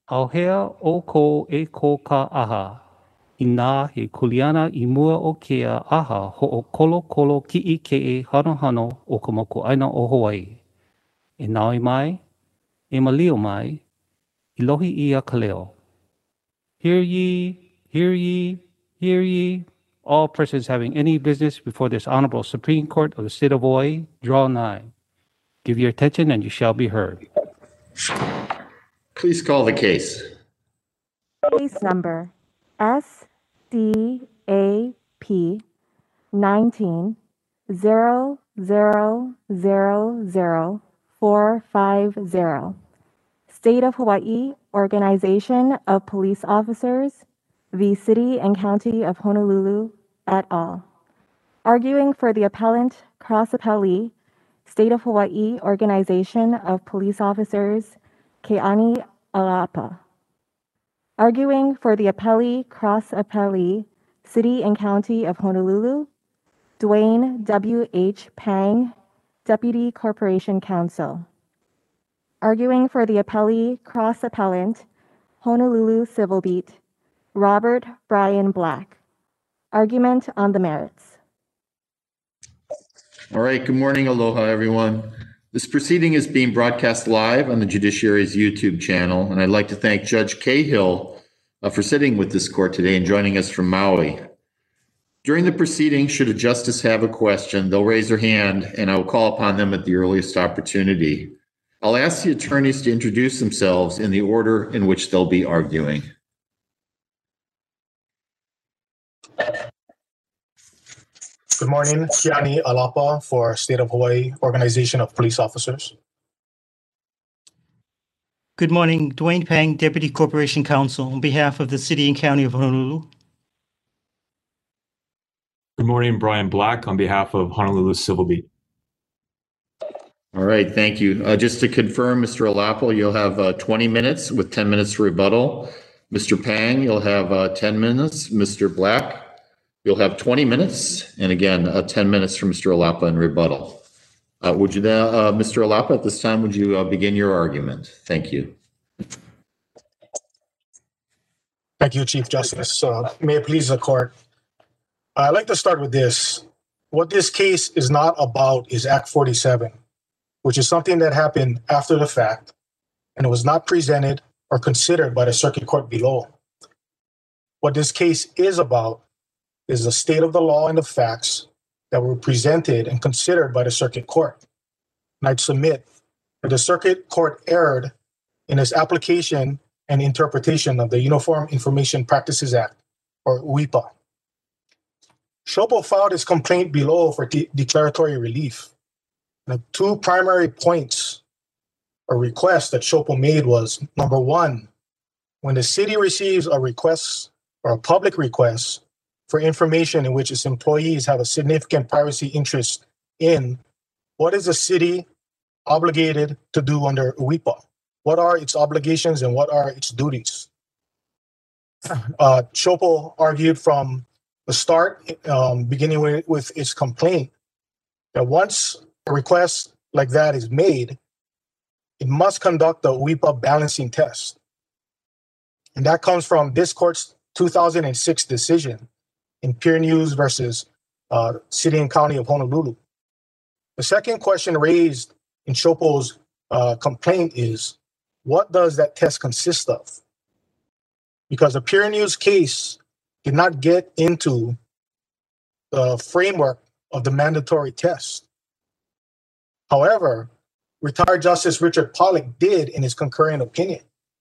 Auhea o ko e ko ka aha. Inā he kuleana I mua o kea aha ho'okolo kolo ki'i ke'e hano hano o ka moku'aina o Hawaii. E naoi mai, e malio mai, I lohi ia ka leo. Hear ye, hear ye, hear ye. All persons having any business before this Honorable Supreme Court of the State of Hawaii, draw nigh. Give your attention and you shall be heard. Please call the case. Case number SDAP 19-0000450. State of Hawaii Organization of Police Officers v. City and County of Honolulu et al. Arguing for the appellant, cross appellee, State of Hawaii Organization of Police Officers, Ke'ani Alapa. Arguing for the appellee, cross appellee, City and County of Honolulu, Dwayne W.H. Pang, Deputy Corporation Counsel. Arguing for the appellee, cross appellant, Honolulu Civil Beat, Robert Brian Black. Argument on the merits. All right, good morning, aloha, everyone. This proceeding is being broadcast live on the Judiciary's YouTube channel, and I'd like to thank Judge Cahill for sitting with this court today and joining us from Maui. During the proceeding, should a justice have a question, they'll raise their hand, and I will call upon them at the earliest opportunity. I'll ask the attorneys to introduce themselves in the order in which they'll be arguing. Good morning, Ke'ani Alapa for State of Hawaii Organization of Police Officers. Good morning, Dwayne Pang, Deputy Corporation Counsel, on behalf of the City and County of Honolulu. Good morning, Brian Black, on behalf of Honolulu Civil Beat. All right, thank you. Just to confirm, Mr. Alapa, you'll have 20 minutes with 10 minutes for rebuttal. Mr. Pang, you'll have 10 minutes. Mr. Black, you'll have 20 minutes. And again, 10 minutes for Mr. Alapa in rebuttal. Would you now, Mr. Alapa, at this time, would you begin your argument? Thank you. Thank you, Chief Justice. May it please the court. I'd like to start with this. What this case is not about is Act 47, which is something that happened after the fact, and it was not presented or considered by the circuit court below. What this case is about is the state of the law and the facts that were presented and considered by the circuit court. And I'd submit that the circuit court erred in its application and interpretation of the Uniform Information Practices Act, or UIPA. Shopo filed his complaint below for declaratory relief. The two primary points or requests that Shopo made was, number one, when the city receives a request or a public request for information in which its employees have a significant privacy interest in, what is the city obligated to do under UIPA? What are its obligations and what are its duties? Shopo argued from the start, beginning with its complaint, that once a request like that is made, it must conduct the UIPA balancing test. And that comes from this court's 2006 decision in Peer News versus City and County of Honolulu. The second question raised in Shopo's complaint is, what does that test consist of? Because the Peer News case did not get into the framework of the mandatory test. However, retired Justice Richard Pollack did in his concurring opinion.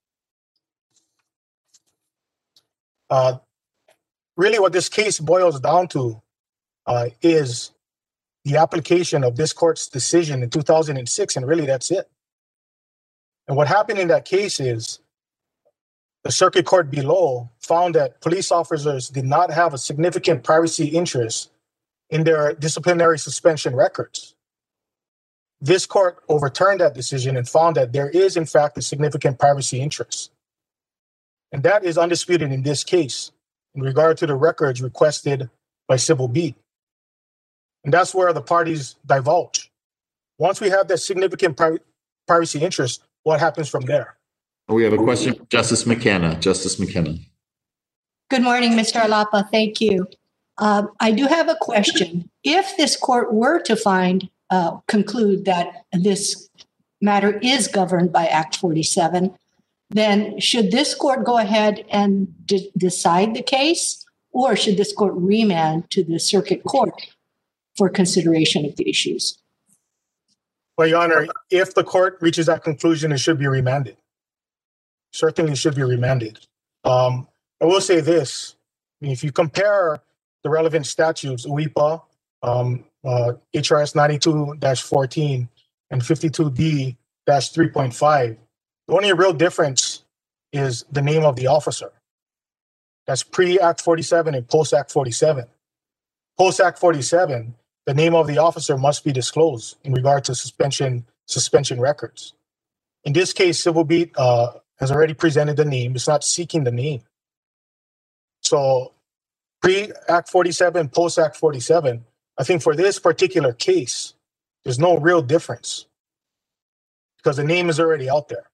Really what this case boils down to is the application of this court's decision in 2006, and really that's it. And what happened in that case is the circuit court below found that police officers did not have a significant privacy interest in their disciplinary suspension records. This court overturned that decision and found that there is, in fact, a significant privacy interest. And that is undisputed in this case in regard to the records requested by Civil Beat. And that's where the parties divulge. Once we have that significant privacy interest, what happens from there? We have a question from Justice McKenna. Justice McKenna. Good morning, Mr. Alapa. Thank you. I do have a question. If this court were to conclude that this matter is governed by Act 47, then should this court go ahead and decide the case, or should this court remand to the circuit court for consideration of the issues? Well, Your Honor, if the court reaches that conclusion, it should be remanded. Certainly should be remanded. I will say this. If you compare the relevant statutes, WIPA, HRS 92-14, and 52D-3.5, the only real difference is the name of the officer. That's pre-Act 47 and post-Act 47. Post-Act 47, the name of the officer must be disclosed in regard to suspension records. In this case, Civil Beat has already presented the name. It's not seeking the name. So pre-Act 47, post-Act 47, I think for this particular case, there's no real difference because the name is already out there.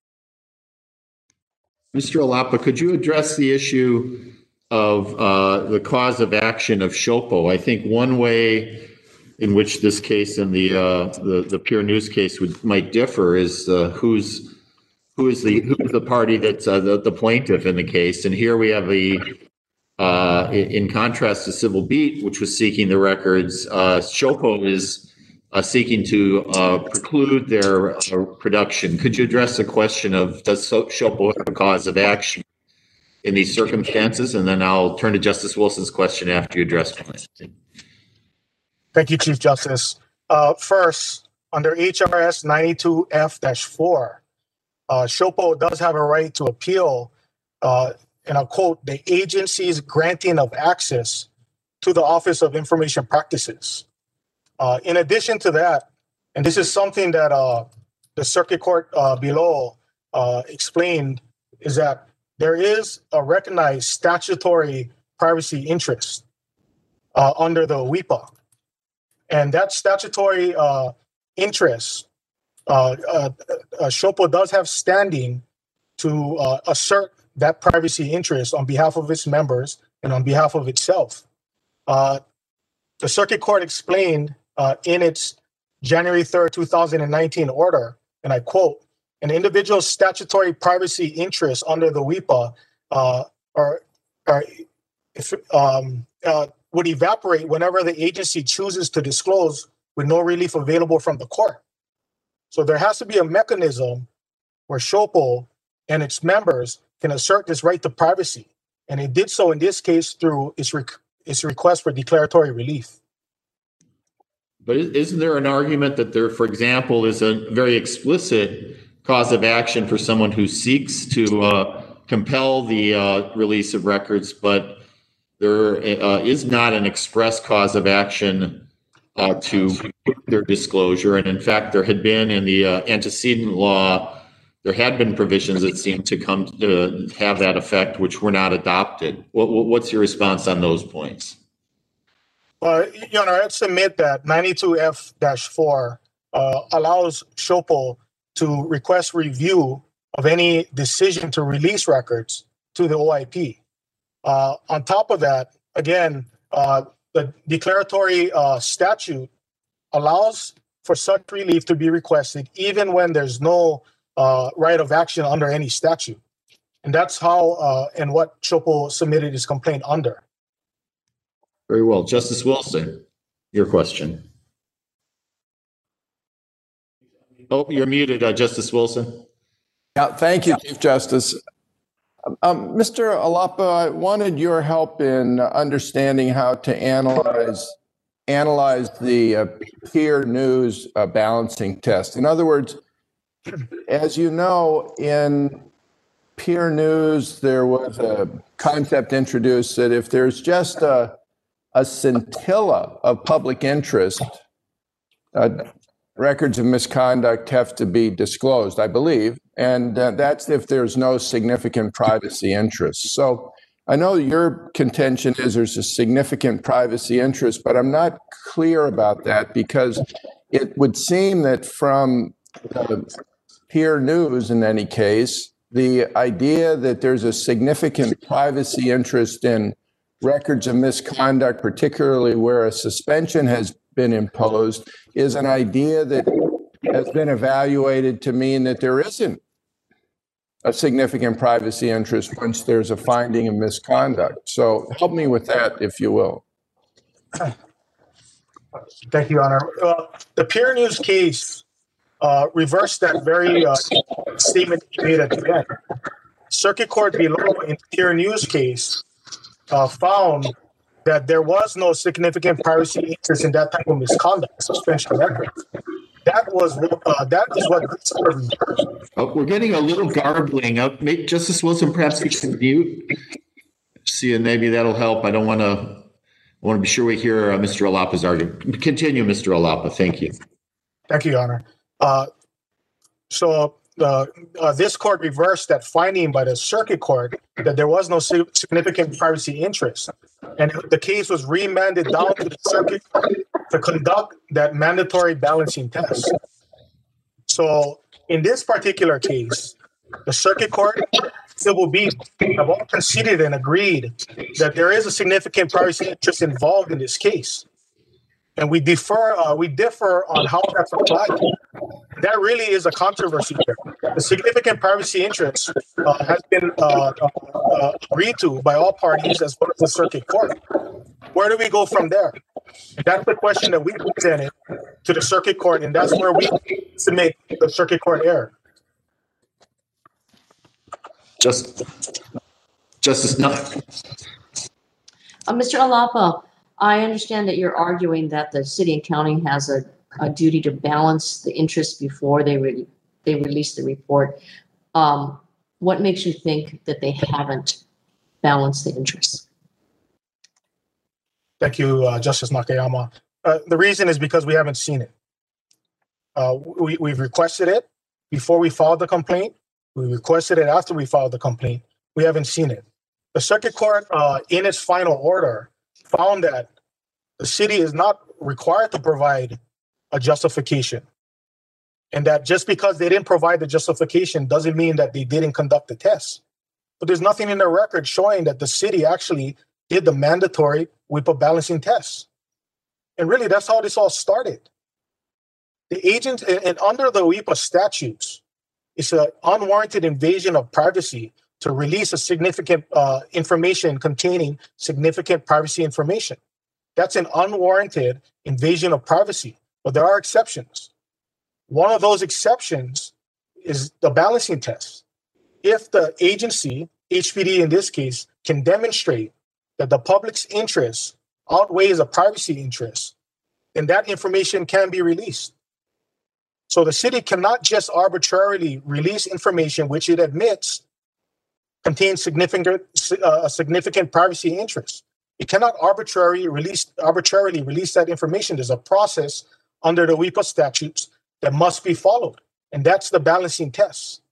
Mr. Alapa, could you address the issue of the cause of action of SHOPO? I think one way in which this case and the Pure News case might differ is who's the party that's the plaintiff in the case. And here we have in contrast to Civil Beat, which was seeking the records, SHOPO is seeking to preclude their production. Could you address the question of does SHOPO have a cause of action in these circumstances? And then I'll turn to Justice Wilson's question after you address mine. Thank you, Chief Justice. First, under HRS 92F-4, SHOPO does have a right to appeal, and I'll quote, the agency's granting of access to the Office of Information Practices. In addition to that, and this is something that the circuit court below explained, is that there is a recognized statutory privacy interest under the WIPA. And that statutory interest, SHOPO does have standing to assert that privacy interest on behalf of its members and on behalf of itself. The circuit court explained in its January 3rd, 2019 order, and I quote, an individual's statutory privacy interests under the WIPA would evaporate whenever the agency chooses to disclose with no relief available from the court. So there has to be a mechanism where SHOPO and its members can assert this right to privacy. And it did so in this case through its request for declaratory relief. But isn't there an argument that there, for example, is a very explicit cause of action for someone who seeks to compel the release of records, but there is not an express cause of action to their disclosure? And in fact, there had been in the antecedent law, there had been provisions that seemed to come to have that effect, which were not adopted. What's your response on those points? Your Honor, I'd submit that 92F-4 allows SHOPO to request review of any decision to release records to the OIP. On top of that, again, the declaratory statute allows for such relief to be requested even when there's no right of action under any statute. And that's how and what SHOPO submitted his complaint under. Very well. Justice Wilson, your question. Oh, you're muted, Justice Wilson. Yeah, thank you, Chief Justice. Mr. Alapa, I wanted your help in understanding how to analyze the peer news balancing test. In other words, as you know, in peer news, there was a concept introduced that if there's just a scintilla of public interest, records of misconduct have to be disclosed, I believe, and that's if there's no significant privacy interest. So I know your contention is there's a significant privacy interest, but I'm not clear about that because it would seem that from peer news, in any case, the idea that there's a significant privacy interest in records of misconduct, particularly where a suspension has been imposed, is an idea that has been evaluated to mean that there isn't a significant privacy interest once there's a finding of misconduct. So help me with that, if you will. Thank you, Your Honor. The Peer News case reversed that very statement you made at the end. Circuit Court below in the Peer News case found that there was no significant privacy interest in that type of misconduct, suspension records. That is what this court reversed. Oh, we're getting a little garbling. Justice Wilson, perhaps you can mute. See, and maybe that'll help. I want to be sure we hear Mr. Alapa's argument. Continue, Mr. Alapa. Thank you. Thank you, Your Honor. So this court reversed that finding by the circuit court that there was no significant privacy interest. And the case was remanded down to the circuit court to conduct that mandatory balancing test. So in this particular case, the circuit court, civil beings have all conceded and agreed that there is a significant privacy interest involved in this case. And we differ on how that's applied. That really is a controversy here. The significant privacy interest has been agreed to by all parties as well as the circuit court. Where do we go from there? And that's the question that we presented to the circuit court, and that's where we submit the circuit court error. Justice Nutt. Mr. Alapa, I understand that you're arguing that the city and county has a duty to balance the interest before they release the report. What makes you think that they haven't balanced the interests? Thank you, Justice Nakayama. The reason is because we haven't seen it. We've requested it before we filed the complaint. We requested it after we filed the complaint. We haven't seen it. The circuit court, in its final order, found that the city is not required to provide a justification. And that just because they didn't provide the justification doesn't mean that they didn't conduct the test. But there's nothing in the record showing that the city actually did the mandatory WIPA balancing test. And really, that's how this all started. The agent, and under the WIPA statutes, it's an unwarranted invasion of privacy to release a significant information containing significant privacy information. That's an unwarranted invasion of privacy, but there are exceptions. One of those exceptions is the balancing test. If the agency, HPD in this case, can demonstrate that the public's interest outweighs a privacy interest, then that information can be released. So the city cannot just arbitrarily release information which it admits contains a significant privacy interest. It cannot arbitrarily release that information. There's a process under the WIPA statutes that must be followed, and that's the balancing test.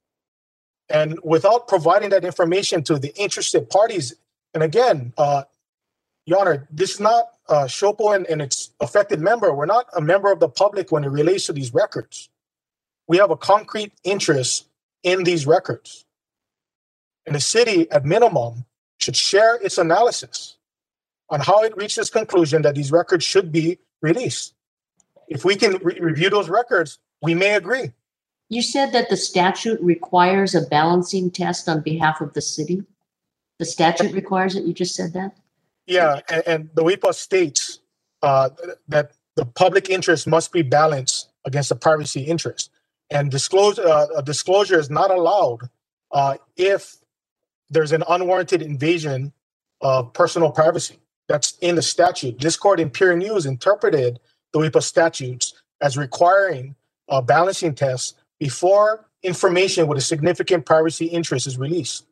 And without providing that information to the interested parties, and again, Your Honor, this is not SHOPO and its affected member. We're not a member of the public when it relates to these records. We have a concrete interest in these records. And the city, at minimum, should share its analysis on how it reached its conclusion that these records should be released. If we can review those records, we may agree. You said that the statute requires a balancing test on behalf of the city? The statute requires it? You just said that? Yeah, and the WIPA states that the public interest must be balanced against the privacy interest. And disclosure is not allowed if there's an unwarranted invasion of personal privacy. That's in the statute. This court in Peer News interpreted the WIPA statutes as requiring a balancing test before information with a significant privacy interest is released.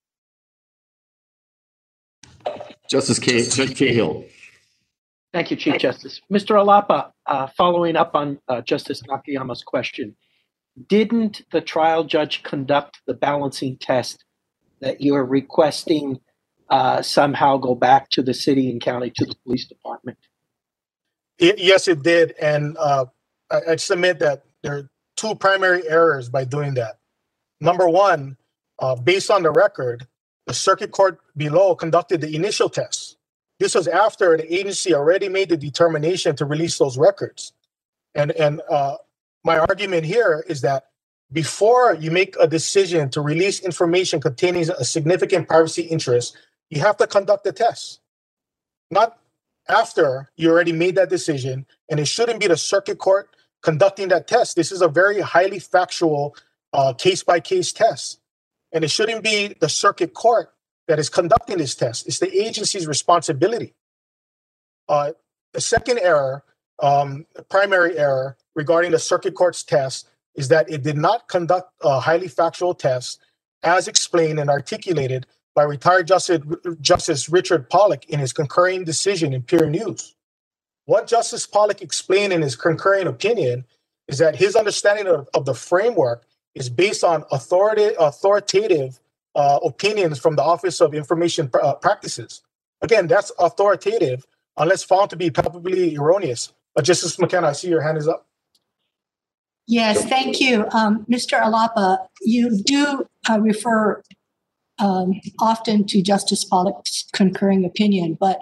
Justice Cahill. Thank you, Chief Justice. Mr. Alapa, following up on Justice Nakayama's question, didn't the trial judge conduct the balancing test that you're requesting somehow go back to the city and county, to the police department? Yes, it did. And I submit that there are two primary errors by doing that. Number one, based on the record, the circuit court below conducted the initial tests. This was after the agency already made the determination to release those records. And my argument here is that before you make a decision to release information containing a significant privacy interest, you have to conduct the tests. Not after you already made that decision, and it shouldn't be the circuit court conducting that test. This is a very highly factual case-by-case test, and it shouldn't be the circuit court that is conducting this test. It's the agency's responsibility. The second error, primary error regarding the circuit court's test is that it did not conduct a highly factual test as explained and articulated by retired Justice Richard Pollack in his concurring decision in Peer News. What Justice Pollack explained in his concurring opinion is that his understanding of the framework is based on authoritative opinions from the Office of Information Practices. Again, that's authoritative unless found to be palpably erroneous. Justice McKenna, I see your hand is up. Yes, thank you. Mr. Alapa, you do refer often to Justice Pollack's concurring opinion, but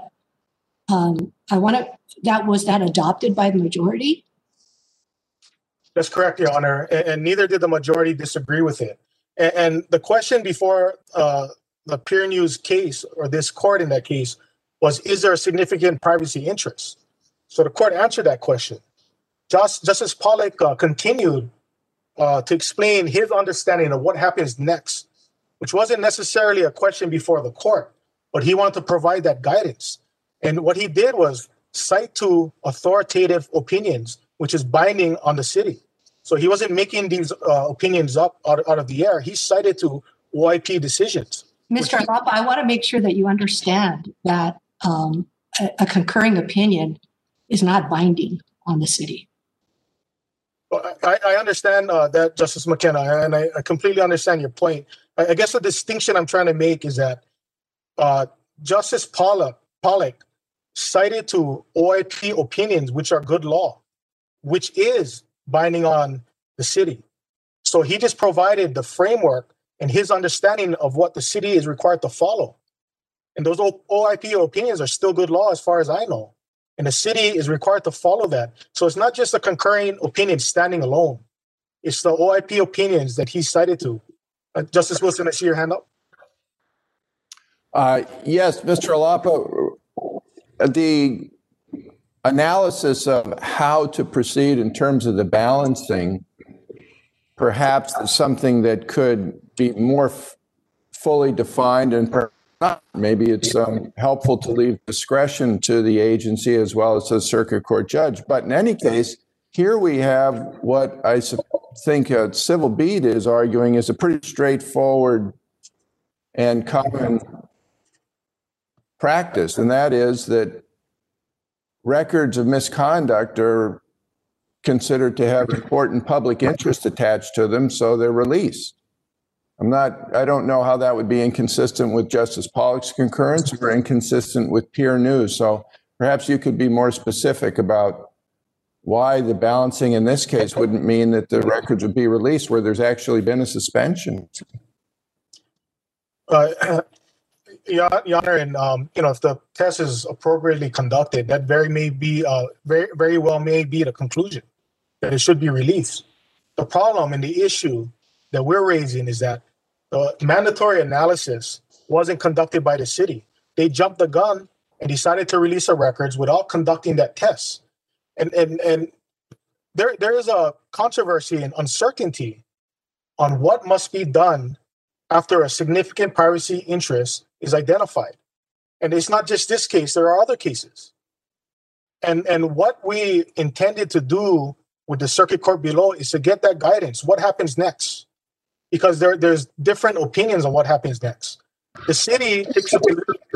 was that adopted by the majority? That's correct, Your Honor, and neither did the majority disagree with it. And the question before the Peer News case, or this court in that case, was, is there a significant privacy interest? So the court answered that question. Justice Pollack continued to explain his understanding of what happens next, which wasn't necessarily a question before the court, but he wanted to provide that guidance. And what he did was cite to authoritative opinions, which is binding on the city. So he wasn't making these opinions up out of the air. He cited to OIP decisions. Mr. Alapa, I want to make sure that you understand that a concurring opinion is not binding on the city. Well, I understand that, Justice McKenna, and I completely understand your point. I guess the distinction I'm trying to make is that Justice Pollack cited to OIP opinions, which are good law, which is binding on the city. So he just provided the framework and his understanding of what the city is required to follow. And those OIP opinions are still good law as far as I know. And the city is required to follow that. So it's not just a concurring opinion standing alone. It's the OIP opinions that he cited to. Justice Wilson, I see your hand up. Yes, Mr. Alapa, the analysis of how to proceed in terms of the balancing perhaps is something that could be more fully defined, and maybe it's helpful to leave discretion to the agency as well as the circuit court judge. But in any case, here we have what I think a civil beat is arguing is a pretty straightforward and common practice, and that is that records of misconduct are considered to have important public interest attached to them, so they're released. I don't know how that would be inconsistent with Justice Pollack's concurrence or inconsistent with Peer News. So perhaps you could be more specific about why the balancing in this case wouldn't mean that the records would be released where there's actually been a suspension. Your Honor, and if the test is appropriately conducted, that very well may be the conclusion that it should be released. The problem and the issue that we're raising is that the mandatory analysis wasn't conducted by the city. They jumped the gun and decided to release the records without conducting that test. And there is a controversy and uncertainty on what must be done after a significant privacy interest is identified. And it's not just this case, there are other cases. And what we intended to do with the circuit court below is to get that guidance. What happens next? Because there's different opinions on what happens next. The city takes a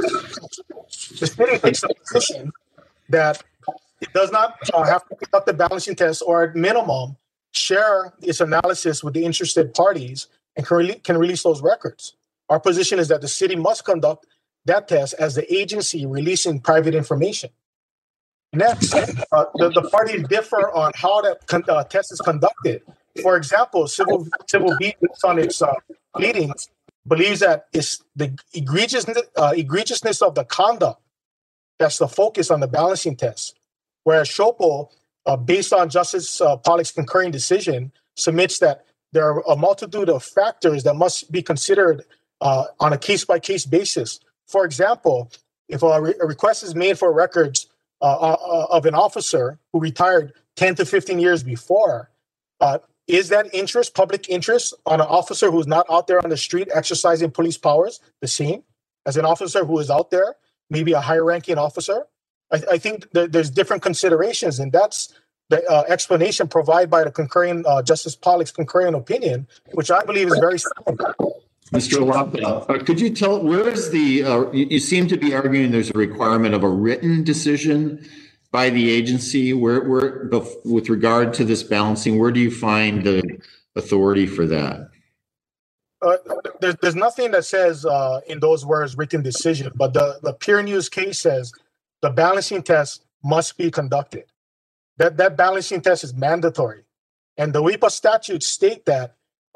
position that it does not have to conduct the balancing test, or at minimum, share its analysis with the interested parties and can release those records. Our position is that the city must conduct that test as the agency releasing private information. Next, the parties differ on how that test is conducted. For example, Civil B, based on its pleadings, believes that it's the egregiousness of the conduct that's the focus on the balancing test. Whereas Shopo, based on Justice Pollack's concurring decision, submits that there are a multitude of factors that must be considered on a case-by-case basis. For example, if a request is made for records of an officer who retired 10 to 15 years before, is that interest, public interest, on an officer who's not out there on the street exercising police powers the same as an officer who is out there, maybe a higher-ranking officer? I think that there's different considerations, and that's the explanation provided by the concurring Justice Pollack's concurring opinion, which I believe is very simple. Mr. Alapa, could you tell, where is the, you seem to be arguing there's a requirement of a written decision by the agency. Where, with regard to this balancing, where do you find the authority for that? There's nothing that says in those words written decision, but the Peer News case says the balancing test must be conducted. That balancing test is mandatory. And the WIPA statutes state that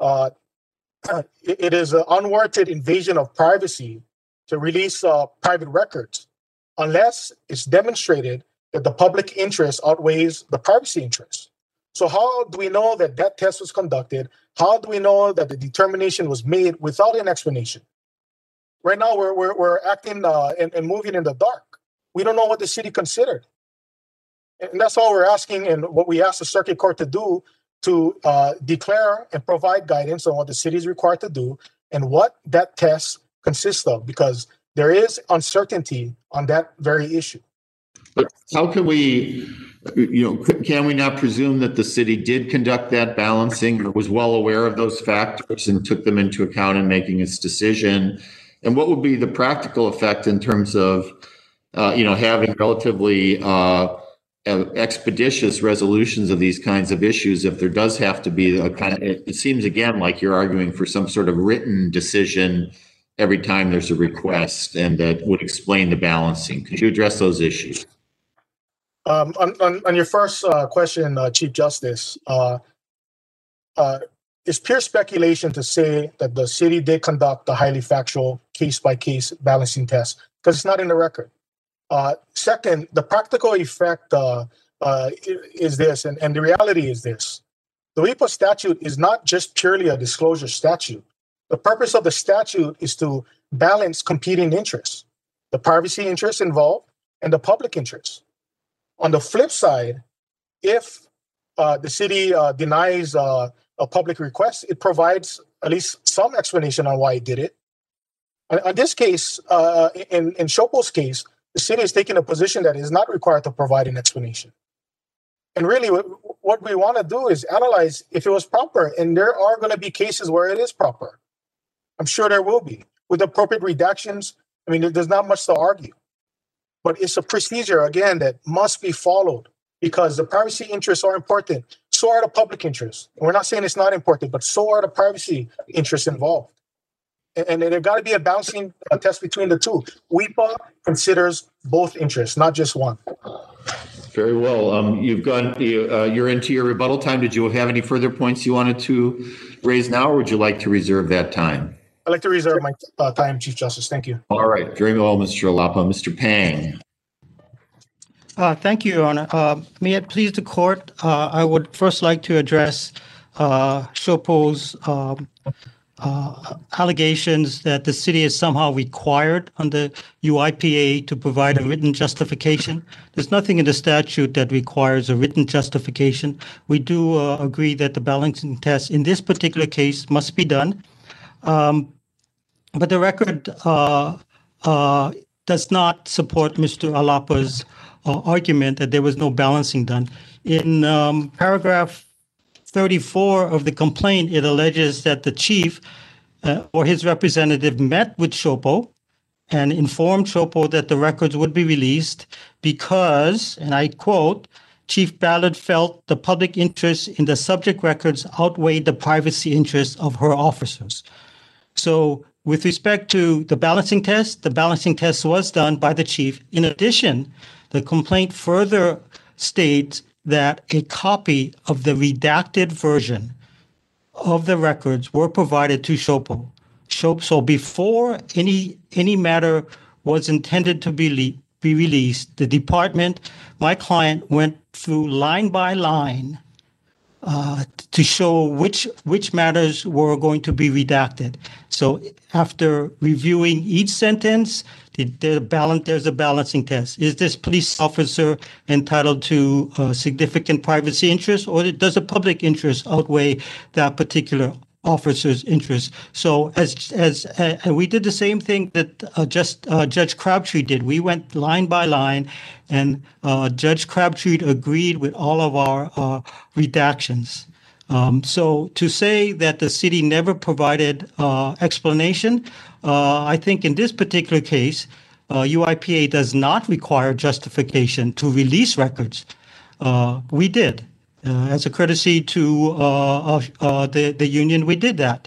it is an unwarranted invasion of privacy to release private records unless it's demonstrated that the public interest outweighs the privacy interest. So how do we know that that test was conducted? How do we know that the determination was made without an explanation? Right now, we're acting and moving in the dark. We don't know what the city considered. And that's all we're asking, and what we asked the circuit court to do, to declare and provide guidance on what the city is required to do and what that test consists of, because there is uncertainty on that very issue. But how can we, can we not presume that the city did conduct that balancing, or was well aware of those factors and took them into account in making its decision? And what would be the practical effect in terms of, having relatively expeditious resolutions of these kinds of issues if there does have to be a kind of, it seems again like you're arguing for some sort of written decision every time there's a request, and that would explain the balancing. Could you address those issues? On your first question, Chief Justice, it's pure speculation to say that the city did conduct a highly factual case-by-case balancing test, because it's not in the record. Second, the practical effect is this, and the reality is this. The WIPA statute is not just purely a disclosure statute. The purpose of the statute is to balance competing interests, the privacy interests involved and the public interests. On the flip side, if the city denies a public request, it provides at least some explanation on why it did it. In this case, in Shopo's case, the city is taking a position that is not required to provide an explanation. And really, what we want to do is analyze if it was proper. And there are going to be cases where it is proper. I'm sure there will be. With appropriate redactions, I mean, there's not much to argue. But it's a procedure, again, that must be followed because the privacy interests are important. So are the public interests. And we're not saying it's not important, but so are the privacy interests involved. And there got to be a balancing test between the two. WIPA considers both interests, not just one. Very well. You're into your rebuttal time. Did you have any further points you wanted to raise now, or would you like to reserve that time? I'd like to reserve my time, Chief Justice. Thank you. All right. Very well, Mr. Alapa. Mr. Pang. Thank you, Your Honor. May it please the court, I would first like to address Shopo's allegations that the city is somehow required under UIPA to provide a written justification. There's nothing in the statute that requires a written justification. We do agree that the balancing test in this particular case must be done. But the record does not support Mr. Alapa's argument that there was no balancing done. In paragraph 34 of the complaint, it alleges that the chief or his representative met with Shopo and informed Shopo that the records would be released because, and I quote, Chief Ballard felt the public interest in the subject records outweighed the privacy interests of her officers. So with respect to the balancing test was done by the chief. In addition, the complaint further states that a copy of the redacted version of the records were provided to SHOPO. So before any matter was intended to be released, the department, my client, went through line by line to show which matters were going to be redacted. So after reviewing each sentence, there's a balancing test. Is this police officer entitled to significant privacy interest, or does the public interest outweigh that particular officer's interest? So and we did the same thing that Judge Crabtree did. We went line by line, and Judge Crabtree agreed with all of our redactions. So to say that the city never provided explanation, I think in this particular case, UIPA does not require justification to release records. We did. As a courtesy to the union, we did that.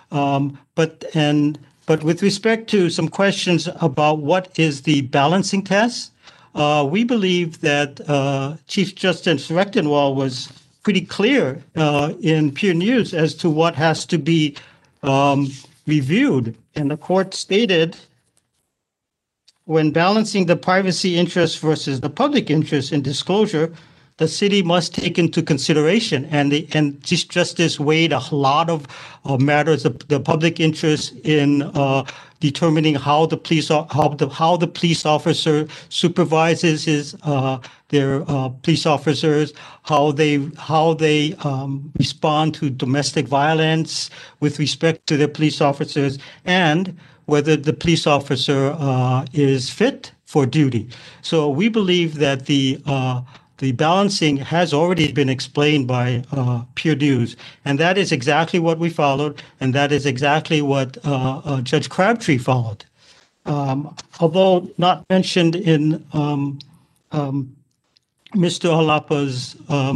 But with respect to some questions about what is the balancing test, we believe that Chief Justice Rechtenwald was pretty clear in Peer News as to what has to be reviewed. And the court stated, when balancing the privacy interest versus the public interest in disclosure, the city must take into consideration, and Chief Justice weighed a lot of matters of the public interest in determining how the police officer supervises their police officers, how they respond to domestic violence with respect to their police officers, and whether the police officer is fit for duty. So we believe that the balancing has already been explained by Peer News, and that is exactly what we followed, and that is exactly what Judge Crabtree followed. Although not mentioned in Mr. Halapa's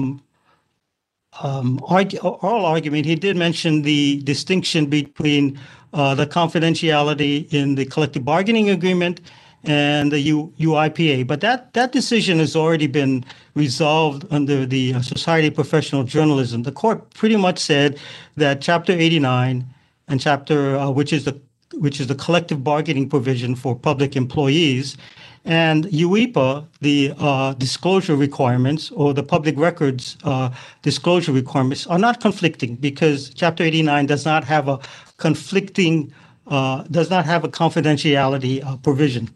oral argument, he did mention the distinction between the confidentiality in the collective bargaining agreement and the UIPA. But that decision has already been resolved under the Society of Professional Journalism. The court pretty much said that Chapter 89 and which is the collective bargaining provision for public employees, and UIPA, the disclosure requirements or the public records disclosure requirements are not conflicting, because Chapter 89 does not have a conflicting, does not have a confidentiality provision.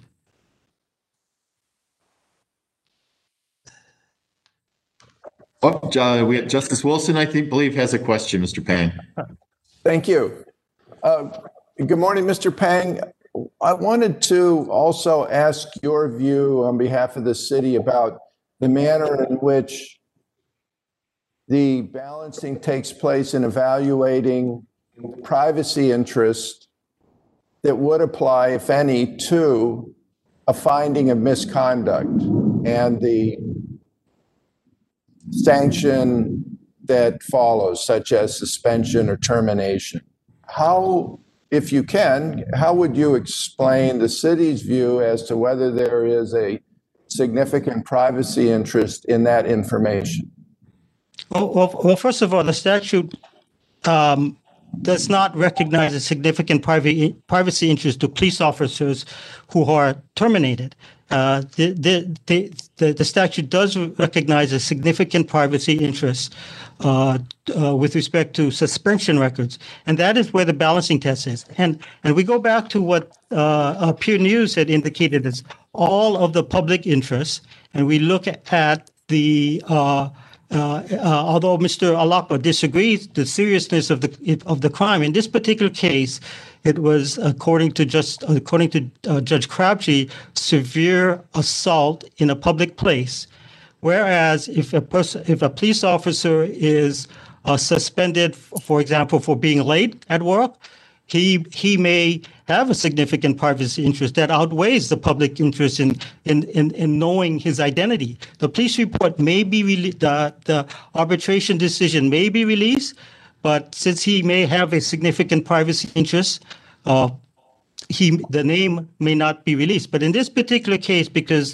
Oh, Justice Wilson, I believe, has a question, Mr. Pang. Thank you. Good morning, Mr. Pang. I wanted to also ask your view on behalf of the city about the manner in which the balancing takes place in evaluating privacy interest that would apply, if any, to a finding of misconduct and the sanction that follows, such as suspension or termination. How, if you can, how would you explain the city's view as to whether there is a significant privacy interest in that information? Well, first of all, the statute does not recognize a significant privacy interest to police officers who are terminated. The statute does recognize a significant privacy interest with respect to suspension records, and that is where the balancing test is. And we go back to what Peer News had indicated as all of the public interests, and we look at the although Mr. Alapa disagrees the seriousness of the crime in this particular case, it was according to Judge Crabtree, severe assault in a public place. Whereas if a police officer is suspended, for example, for being late at work, he may have a significant privacy interest that outweighs the public interest in knowing his identity. The police report may be the arbitration decision may be released, but since he may have a significant privacy interest, the name may not be released. But in this particular case, because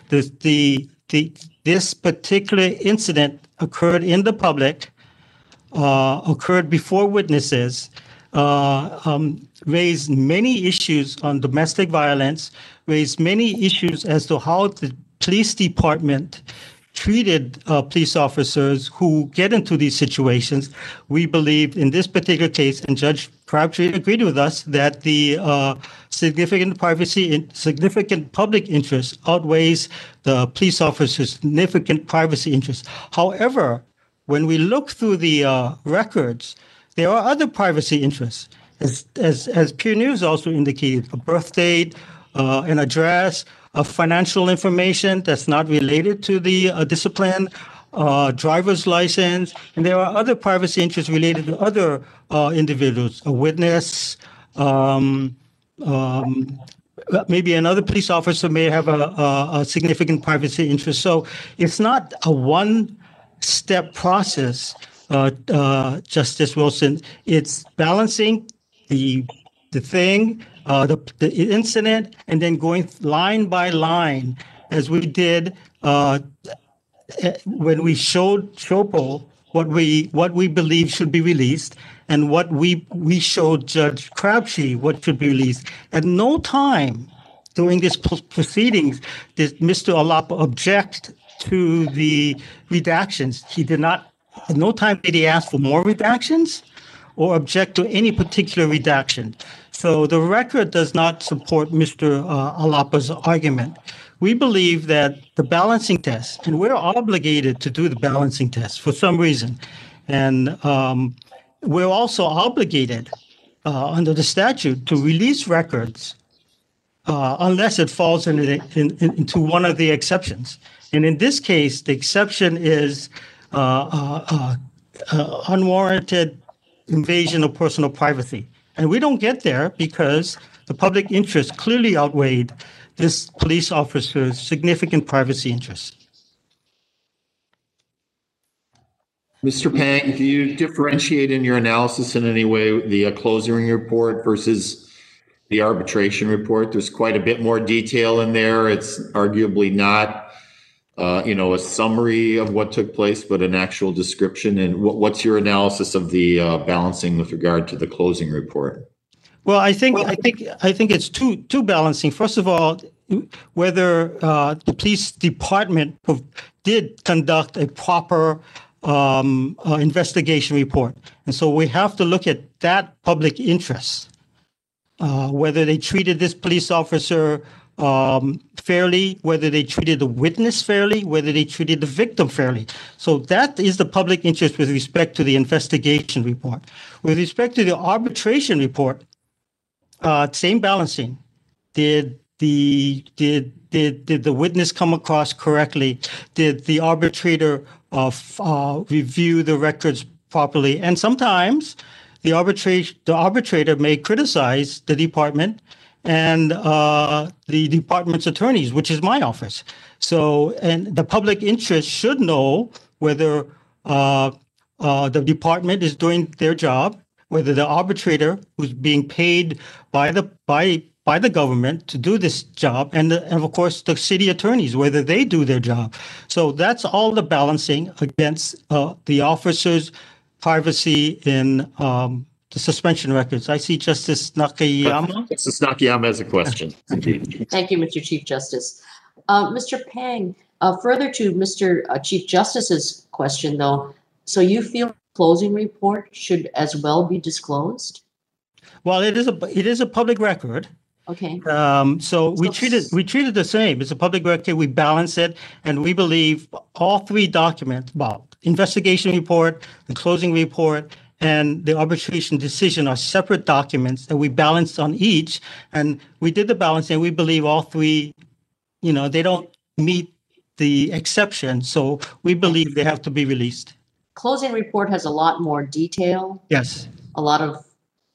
this particular incident occurred in the public, occurred before witnesses, raised many issues on domestic violence, raised many issues as to how the police department treated police officers who get into these situations. We believe in this particular case, and Judge Crabtree agreed with us, that the significant public interest outweighs the police officer's significant privacy interest. However, when we look through the records, there are other privacy interests. As Peer News also indicated, a birth date, an address, financial information that's not related to the discipline, driver's license, and there are other privacy interests related to other individuals, a witness, maybe another police officer may have a significant privacy interest. So it's not a one-step process, Justice Wilson. It's balancing the thing, the incident, and then going line by line, as we did when we showed Shopo what we believe should be released, and what we showed Judge Crabtree what should be released. At no time during this proceedings did Mr. Alapa object to the redactions. He did not. At no time did he ask for more redactions or object to any particular redaction. So the record does not support Mr. Alapa's argument. We believe that the balancing test, and we're obligated to do the balancing test for some reason, and we're also obligated under the statute to release records unless it falls into one of the exceptions. And in this case, the exception is unwarranted invasion of personal privacy. And we don't get there because the public interest clearly outweighed this police officer's significant privacy interests. Mr. Pang, do you differentiate in your analysis in any way the closing report versus the arbitration report? There's quite a bit more detail in there. It's arguably not a summary of what took place, but an actual description. And what's your analysis of the balancing with regard to the closing report? Well, I think it's two balancing. First of all, whether the police department did conduct a proper investigation report, and so we have to look at that public interest, whether they treated this police officer fairly, whether they treated the witness fairly, whether they treated the victim fairly. So that is the public interest with respect to the investigation report. With respect to the arbitration report, same balancing. Did the witness come across correctly? Did the arbitrator review the records properly? And sometimes the arbitrator may criticize the department and the department's attorneys, which is my office. So, and the public interest should know whether the department is doing their job, whether the arbitrator who's being paid by the government to do this job, and of course the city attorneys, whether they do their job. So that's all the balancing against the officer's privacy in the suspension records. I see Justice Nakayama. Justice Nakayama has a question. Thank you, Mr. Chief Justice. Mr. Pang, further to Mr. Chief Justice's question, though, so you feel closing report should as well be disclosed? Well, it is a public record. Okay. So we treat it the same. It's a public record. We balance it, and we believe all three documents, investigation report, the closing report, and the arbitration decision are separate documents that we balanced on each. And we did the balancing. We believe all three, they don't meet the exception. So we believe they have to be released. Closing report has a lot more detail. Yes. A lot of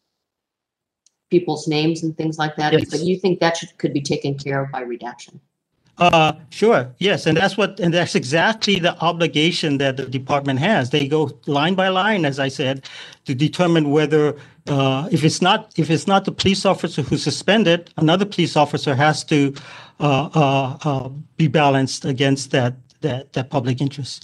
people's names and things like that. Yes. But you think that could be taken care of by redaction? Sure. Yes, and that's exactly the obligation that the department has. They go line by line, as I said, to determine whether if it's not the police officer who's suspended, another police officer has to be balanced against that public interest.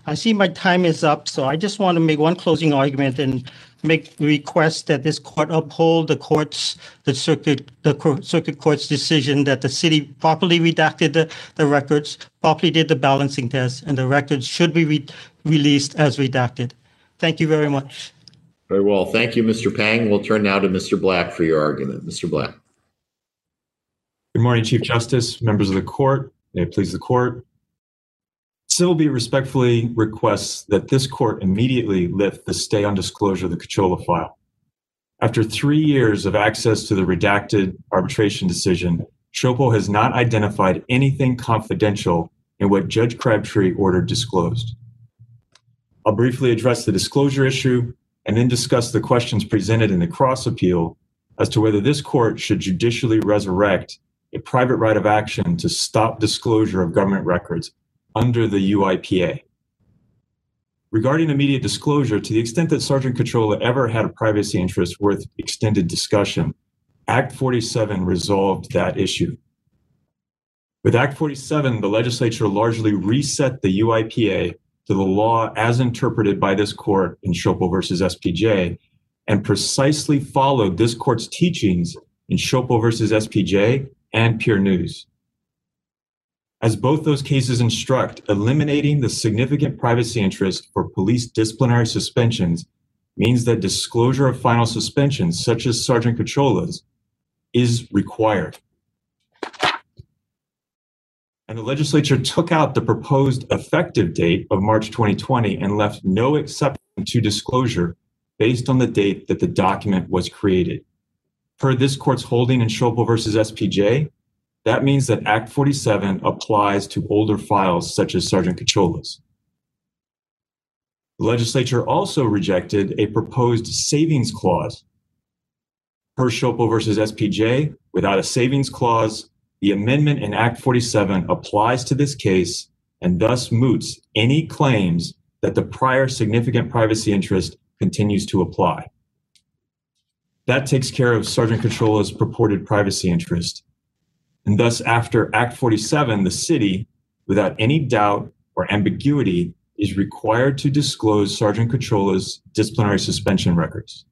I see my time is up, so I just want to make one closing argument and make the request that this court uphold the circuit court's decision that the city properly redacted the records, properly did the balancing test, and the records should be released as redacted. Thank you very much. Very well. Thank you, Mr. Pang. We'll turn now to Mr. Black for your argument. Mr. Black. Good morning, Chief Justice, members of the court. May it please the court. Civil Beat respectfully requests that this court immediately lift the stay on disclosure of the Cachola file. After 3 years of access to the redacted arbitration decision, SHOPO has not identified anything confidential in what Judge Crabtree ordered disclosed. I'll briefly address the disclosure issue and then discuss the questions presented in the cross appeal as to whether this court should judicially resurrect a private right of action to stop disclosure of government records under the UIPA. Regarding immediate disclosure, to the extent that Sergeant Cachola ever had a privacy interest worth extended discussion, Act 47 resolved that issue. With Act 47, the legislature largely reset the UIPA to the law as interpreted by this court in SHOPO versus SPJ, and precisely followed this court's teachings in SHOPO versus SPJ and Pure News. As both those cases instruct, eliminating the significant privacy interest for police disciplinary suspensions means that disclosure of final suspensions, such as Sergeant Cachola's, is required. And the legislature took out the proposed effective date of March 2020 and left no exception to disclosure based on the date that the document was created. Per this court's holding in SHOPO versus SPJ, that means that Act 47 applies to older files such as Sergeant Cachola's. The legislature also rejected a proposed savings clause. Per SHOPO versus SPJ, without a savings clause, the amendment in Act 47 applies to this case and thus moots any claims that the prior significant privacy interest continues to apply. That takes care of Sergeant Cachola's purported privacy interest. And thus, after Act 47, the city, without any doubt or ambiguity, is required to disclose Sergeant Cachola's disciplinary suspension records.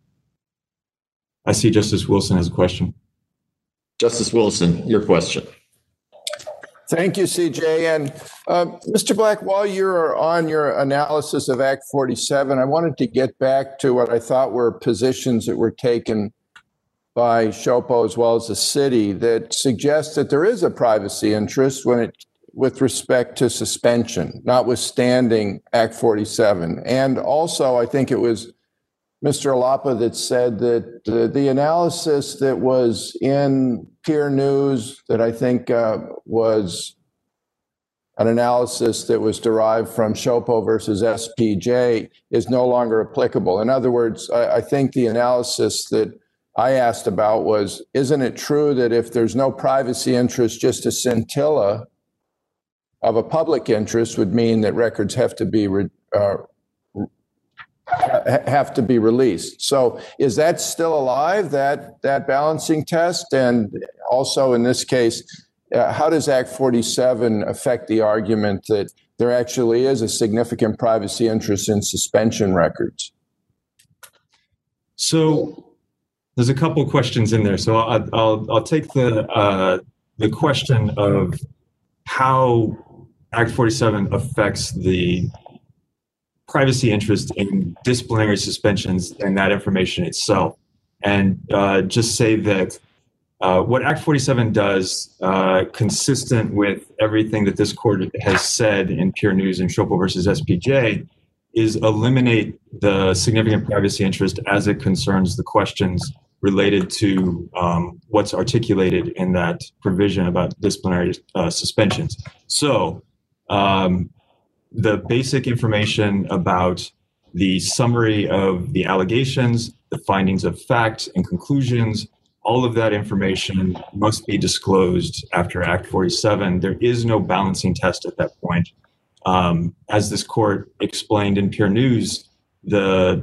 I see Justice Wilson has a question. Justice Wilson, your question. Thank you, CJ. And Mr. Black, while you're on your analysis of Act 47, I wanted to get back to what I thought were positions that were taken by SHOPO as well as the city that suggests that there is a privacy interest with respect to suspension, notwithstanding Act 47. And also, I think it was Mr. Alapa that said that the analysis that was in Peer News that I think was an analysis that was derived from SHOPO versus SPJ is no longer applicable. In other words, I think the analysis that I asked about was, isn't it true that if there's no privacy interest, just a scintilla of a public interest would mean that records have to be released? So is that still alive, that balancing test? And also in this case, how does Act 47 affect the argument that there actually is a significant privacy interest in suspension records? So there's a couple of questions in there. So I'll take the question of how Act 47 affects the privacy interest in disciplinary suspensions and that information itself. And just say that what Act 47 does, consistent with everything that this court has said in Pure News and SHOPO versus SPJ, is eliminate the significant privacy interest as it concerns the questions related to what's articulated in that provision about disciplinary suspensions. So the basic information about the summary of the allegations, the findings of fact and conclusions, all of that information must be disclosed after Act 47. There is no balancing test at that point. As this court explained in Pure News, there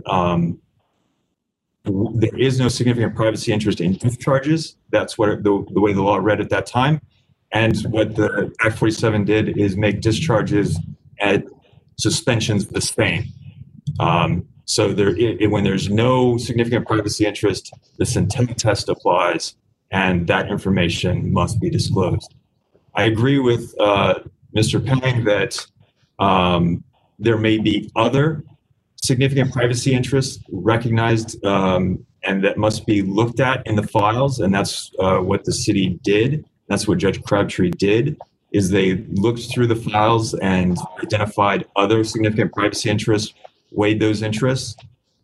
is no significant privacy interest in discharges. That's what the way the law read at that time. And what the Act 47 did is make discharges at suspension's the same. So when there's no significant privacy interest, the Centennial test applies, and that information must be disclosed. I agree with Mr. Peng that there may be other significant privacy interests recognized and that must be looked at in the files, and that's what the city did. That's what Judge Crabtree did, is they looked through the files and identified other significant privacy interests, weighed those interests.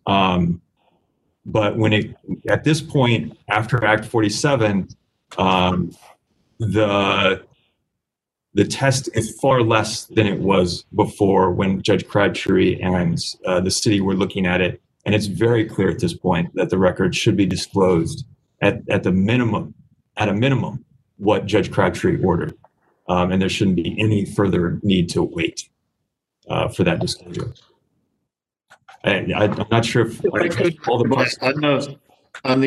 But at this point, after Act 47, the test is far less than it was before when Judge Crabtree and the city were looking at it. And it's very clear at this point that the record should be disclosed at a minimum, what Judge Crabtree ordered. And there shouldn't be any further need to wait for that disclosure. I'm not sure if all the on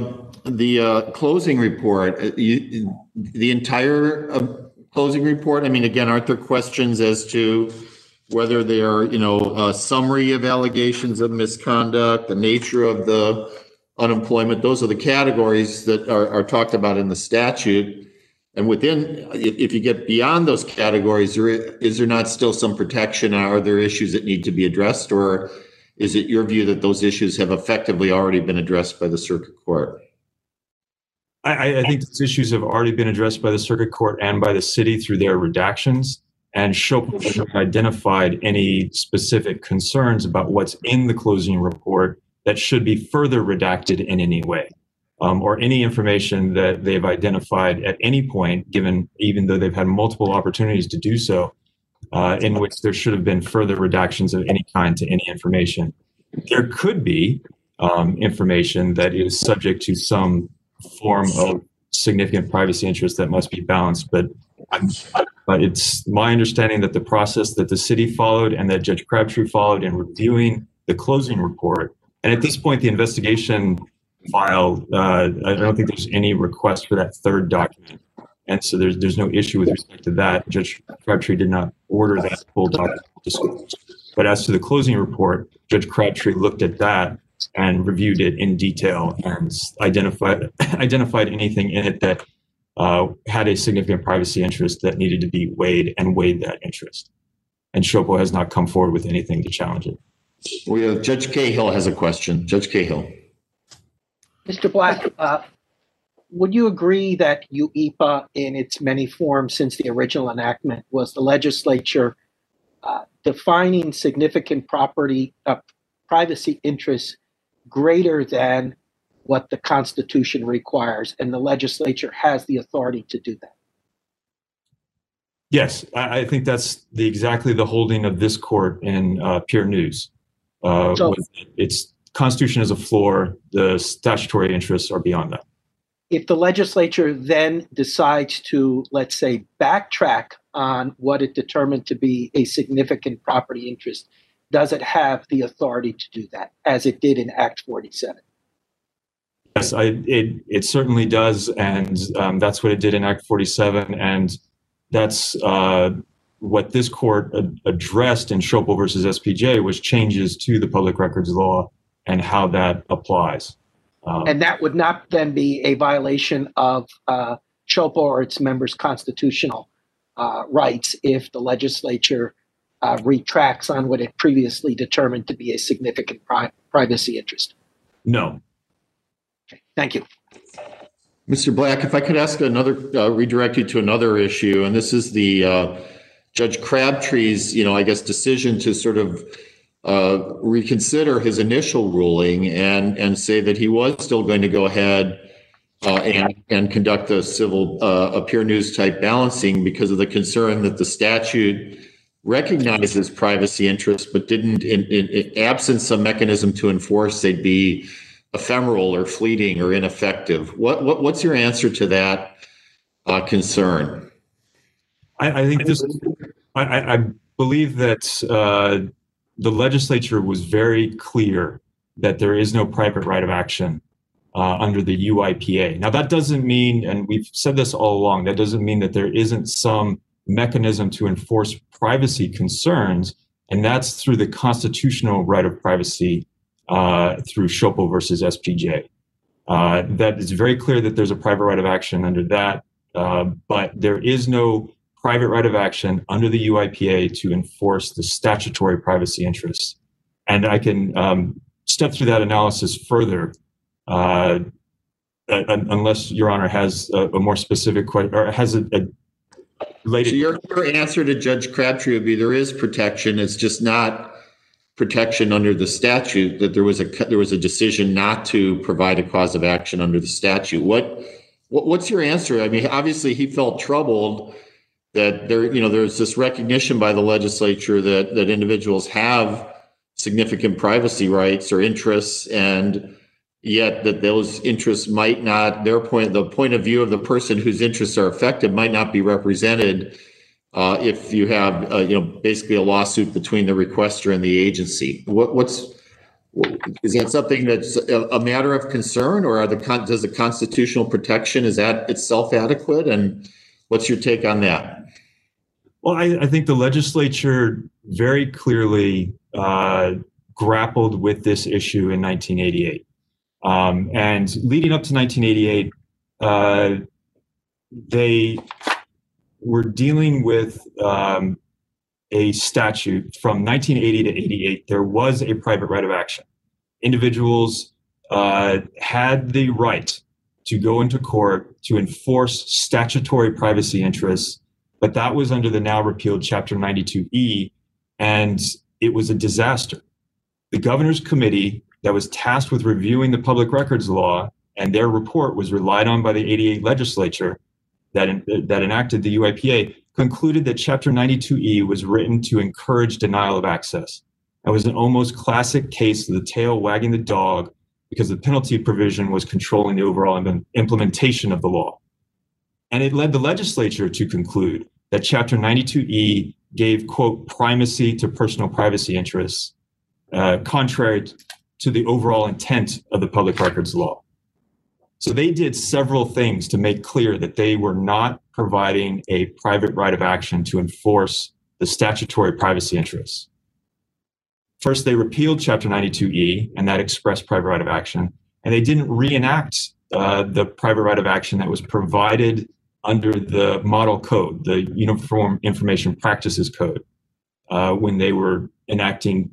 the closing report, the entire closing report. I mean, again, aren't there questions as to whether they are, a summary of allegations of misconduct, the nature of the unemployment? Those are the categories that are talked about in the statute. And within, if you get beyond those categories, is there not still some protection? Are there issues that need to be addressed, or is it your view that those issues have effectively already been addressed by the circuit court? I think those issues have already been addressed by the circuit court and by the city through their redactions, and Shopel hasn't identified any specific concerns about what's in the closing report that should be further redacted in any way, or any information that they've identified at any point, even though they've had multiple opportunities to do so, in which there should have been further redactions of any kind to any information. There could be information that is subject to some form of significant privacy interest that must be balanced, but it's my understanding that the process that the city followed and that Judge Crabtree followed in reviewing the closing report, and at this point the investigation file, I don't think there's any request for that third document, and so there's no issue with respect to that. Judge Crabtree did not order that full document disclosed. But as to the closing report, Judge Crabtree looked at that and reviewed it in detail and identified anything in it that had a significant privacy interest that needed to be weighed, and weighed that interest. And Shopel has not come forward with anything to challenge it. We have Judge Cahill has a question. Judge Cahill. Mr. Black, would you agree that UEPA in its many forms since the original enactment was the legislature defining significant privacy interests greater than what the Constitution requires, and the legislature has the authority to do that? Yes, I think that's exactly the holding of this court in Peer News. It's Constitution as a floor, the statutory interests are beyond that. If the legislature then decides to, let's say, backtrack on what it determined to be a significant property interest, does it have the authority to do that, as it did in Act 47? Yes, it certainly does, and that's what it did in Act 47, and that's what this court addressed in Shopel versus SPJ, was changes to the public records law and how that applies. And that would not then be a violation of Shopel or its members' constitutional rights if the legislature retracts on what it previously determined to be a significant privacy interest? No. Okay, thank you. Mr. Black, if I could ask redirect you to another issue, and this is the Judge Crabtree's, decision to sort of reconsider his initial ruling and say that he was still going to go ahead and conduct a civil Peer News type balancing because of the concern that the statute recognizes privacy interests, but didn't, in absence some mechanism to enforce, they'd be ephemeral or fleeting or ineffective. What's your answer to that concern? I think I believe that the legislature was very clear that there is no private right of action under the UIPA. Now, that doesn't mean, and we've said this all along, that doesn't mean that there isn't some mechanism to enforce privacy concerns And that's through the constitutional right of privacy through Schopel versus SPJ. That is very clear that there's a private right of action under that, but there is no private right of action under the UIPA to enforce the statutory privacy interests. And I can step through that analysis further, unless Your Honor has a more specific question or has a related. So your answer to Judge Crabtree would be there is protection. It's just not protection under the statute. That there was a decision not to provide a cause of action under the statute. What's your answer? I mean, obviously he felt troubled that there's this recognition by the legislature that individuals have significant privacy rights or interests, and yet that those interests might not, the point of view of the person whose interests are affected might not be represented if you have, basically a lawsuit between the requester and the agency. Is that something that's a matter of concern, or does the constitutional protection, is that itself adequate? And what's your take on that? Well, I think the legislature very clearly grappled with this issue in 1988. And leading up to 1988, they were dealing with a statute from 1980 to 88. There was a private right of action. Individuals had the right to go into court to enforce statutory privacy interests, but that was under the now repealed Chapter 92E, and it was a disaster. The governor's committee that was tasked with reviewing the public records law, and their report was relied on by the 88 legislature that enacted the UIPA, concluded that Chapter 92E was written to encourage denial of access. That was an almost classic case of the tail wagging the dog, because the penalty provision was controlling the overall implementation of the law. And it led the legislature to conclude that Chapter 92E gave, quote, primacy to personal privacy interests, contrary to the overall intent of the public records law. So they did several things to make clear that they were not providing a private right of action to enforce the statutory privacy interests. First, they repealed Chapter 92E, and that expressed private right of action, and they didn't reenact the private right of action that was provided under the model code, the Uniform Information Practices Code, when they were enacting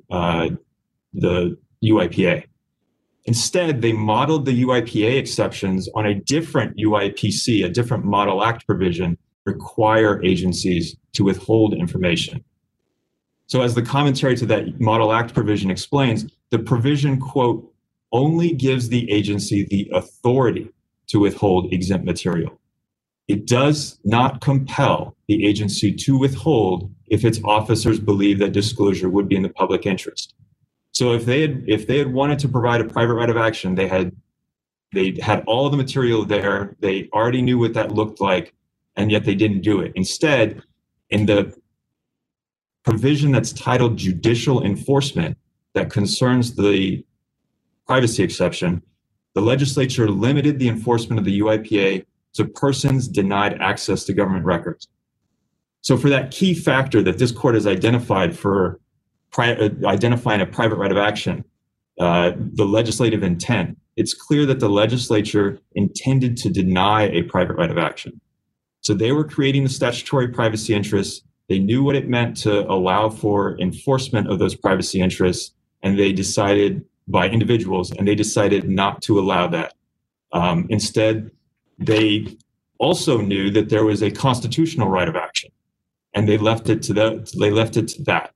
the UIPA. Instead, they modeled the UIPA exceptions on a different UIPC, a different Model Act provision, require agencies to withhold information. So as the commentary to that Model Act provision explains, the provision, quote, only gives the agency the authority to withhold exempt material. It does not compel the agency to withhold if its officers believe that disclosure would be in the public interest. So if they had wanted to provide a private right of action, they had all the material there. They already knew what that looked like, and yet they didn't do it. Instead, in the provision that's titled judicial enforcement that concerns the privacy exception, the legislature limited the enforcement of the UIPA to persons denied access to government records. So for that key factor that this court has identified for identifying a private right of action, the legislative intent, it's clear that the legislature intended to deny a private right of action. So they were creating the statutory privacy interests. They knew what it meant to allow for enforcement of those privacy interests, and they decided by individuals, and they decided not to allow that. Instead, they also knew that there was a constitutional right of action, and they left it to that.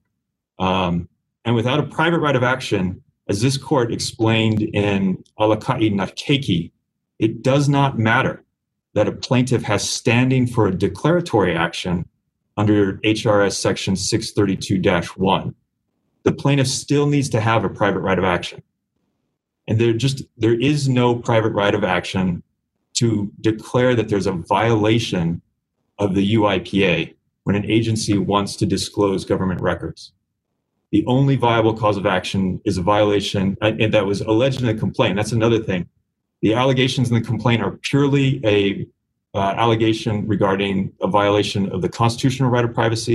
And without a private right of action, as this court explained in Alakai Nakeki, it does not matter that a plaintiff has standing for a declaratory action under HRS section 632-1. The plaintiff still needs to have a private right of action. And there is no private right of action to declare that there's a violation of the UIPA when an agency wants to disclose government records. The only viable cause of action is a violation, and that was alleged in the complaint. That's another thing. The allegations in the complaint are purely a allegation regarding a violation of the constitutional right of privacy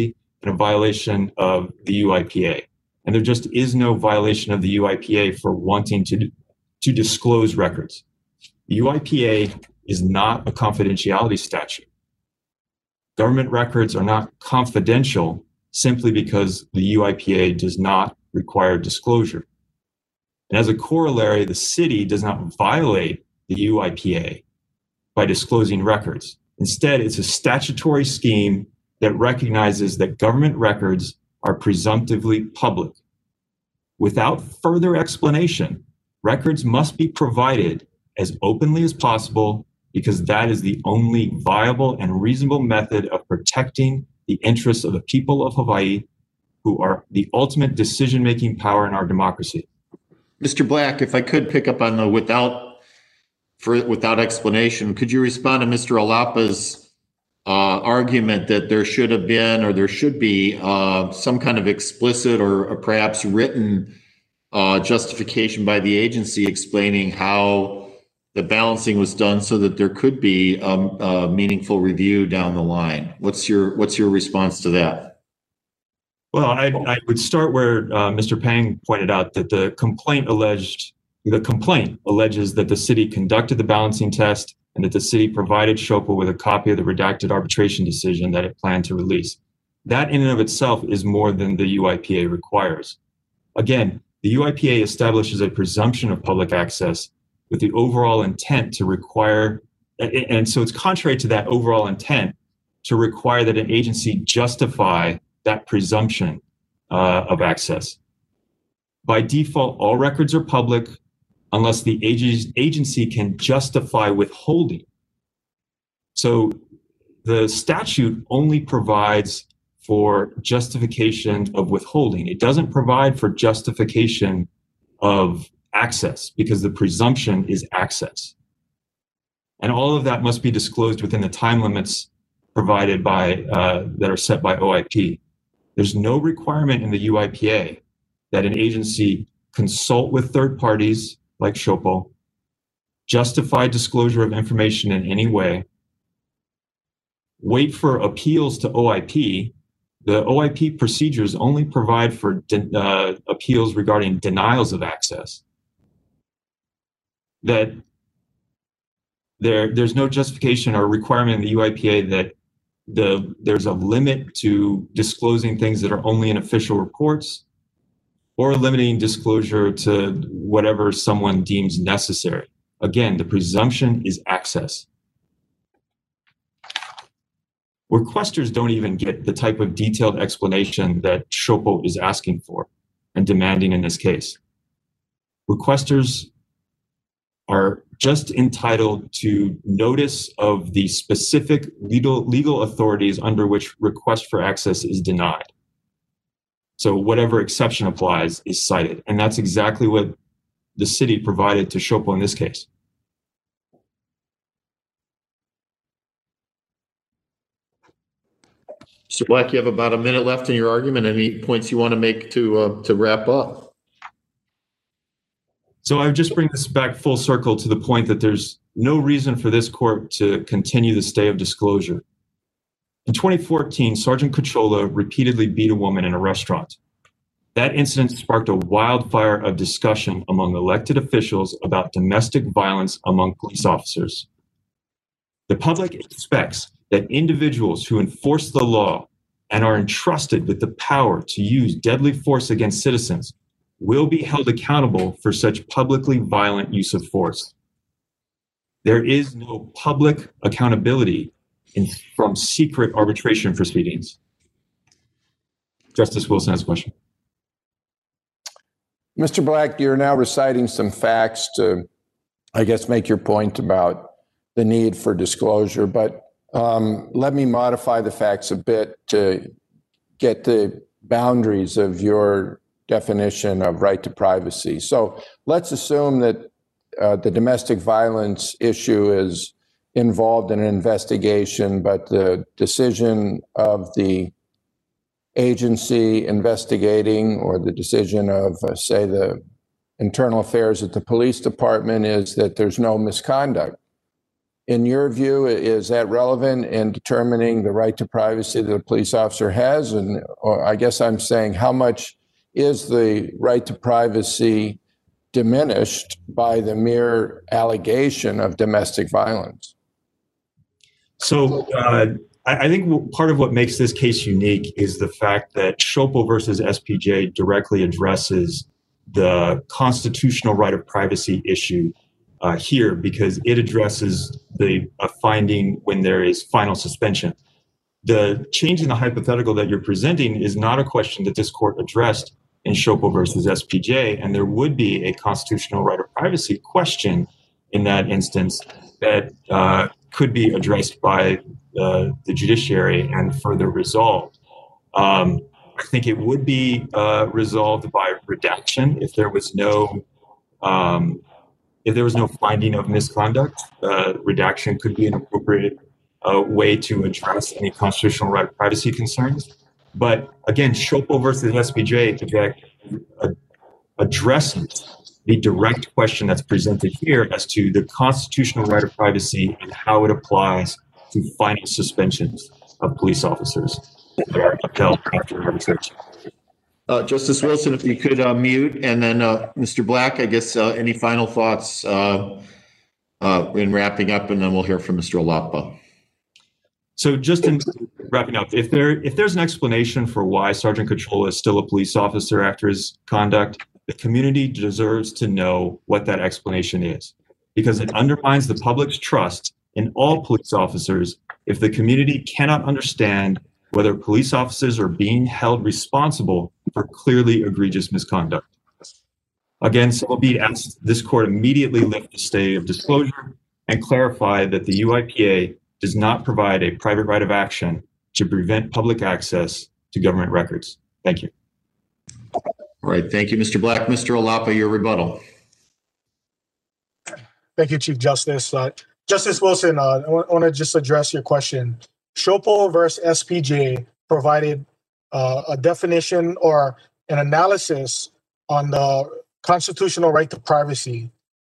and a violation of the UIPA. And there just is no violation of the UIPA for wanting to disclose records. The UIPA is not a confidentiality statute. Government records are not confidential simply because the UIPA does not require disclosure. And as a corollary, the city does not violate the UIPA by disclosing records. Instead, it's a statutory scheme that recognizes that government records are presumptively public. Without further explanation, records must be provided as openly as possible because that is the only viable and reasonable method of protecting the interests of the people of Hawaii, who are the ultimate decision-making power in our democracy. Mr. Black, if I could pick up on the without explanation, could you respond to Mr. Alapa's argument that there should have been or there should be some kind of explicit or perhaps written justification by the agency explaining how the balancing was done so that there could be a meaningful review down the line? What's your response to that? Well, I would start where Mr. Pang pointed out that the complaint alleges that the city conducted the balancing test and that the city provided SHOPA with a copy of the redacted arbitration decision that it planned to release. That in and of itself is more than the UIPA requires. Again, the UIPA establishes a presumption of public access with the overall intent to require, and so it's contrary to that overall intent to require that an agency justify that presumption of access. By default, all records are public unless the agency can justify withholding. So the statute only provides for justification of withholding. It doesn't provide for justification of access because the presumption is access. And all of that must be disclosed within the time limits provided by that are set by OIP. There's no requirement in the UIPA that an agency consult with third parties like SHOPO, justify disclosure of information in any way, wait for appeals to OIP. The OIP procedures only provide for appeals regarding denials of access. That there's no justification or requirement in the UIPA that there's a limit to disclosing things that are only in official reports or limiting disclosure to whatever someone deems necessary. Again, the presumption is access. Requesters don't even get the type of detailed explanation that SHOPO is asking for and demanding in this case. Requesters are just entitled to notice of the specific legal authorities under which request for access is denied. So whatever exception applies is cited. And that's exactly what the city provided to SHOPO in this case. Mr. Black, you have about a minute left in your argument. Any points you want to make to wrap up? So I would just bring this back full circle to the point that there's no reason for this court to continue the stay of disclosure. In 2014, Sergeant Cachola repeatedly beat a woman in a restaurant. That incident sparked a wildfire of discussion among elected officials about domestic violence among police officers. The public expects that individuals who enforce the law and are entrusted with the power to use deadly force against citizens will be held accountable for such publicly violent use of force. There is no public accountability from secret arbitration proceedings. Justice Wilson has a question. Mr. Black, you're now reciting some facts to, I guess, make your point about the need for disclosure, but let me modify the facts a bit to get the boundaries of your definition of right to privacy. So let's assume that the domestic violence issue is involved in an investigation, but the decision of the agency investigating or the decision of, say, the internal affairs at the police department is that there's no misconduct. in your view, is that relevant in determining the right to privacy that a police officer has? And or I guess I'm saying, how much is the right to privacy diminished by the mere allegation of domestic violence? So I think part of what makes this case unique is the fact that Schoepel versus SPJ directly addresses the constitutional right of privacy issue here, because it addresses a finding when there is final suspension. The change in the hypothetical that you're presenting is not a question that this court addressed in Schoepel versus SPJ, and there would be a constitutional right of privacy question in that instance that could be addressed by the judiciary and further resolved. I think it would be resolved by redaction if there was no finding of misconduct. Redaction could be an appropriate way to address any constitutional right of privacy concerns. But again, Schoepel versus SPJ addresses the direct question that's presented here as to the constitutional right of privacy and how it applies to final suspensions of police officers that are upheld after arbitration. Justice Wilson, if you could mute, and then Mr. Black, I guess any final thoughts in wrapping up, and then we'll hear from Mr. Alapa. So just in wrapping up, if there's an explanation for why Sergeant Cachola is still a police officer after his conduct, the community deserves to know what that explanation is, because it undermines the public's trust in all police officers if the community cannot understand whether police officers are being held responsible for clearly egregious misconduct. Again, Selby asks this court immediately lift the stay of disclosure and clarify that the UIPA does not provide a private right of action to prevent public access to government records. Thank you. All right, thank you, Mr. Black. Mr. Alapa, your rebuttal. Thank you, Chief Justice. Justice Wilson, I want to just address your question. Schoepel versus SPJ provided a definition or an analysis on the constitutional right to privacy,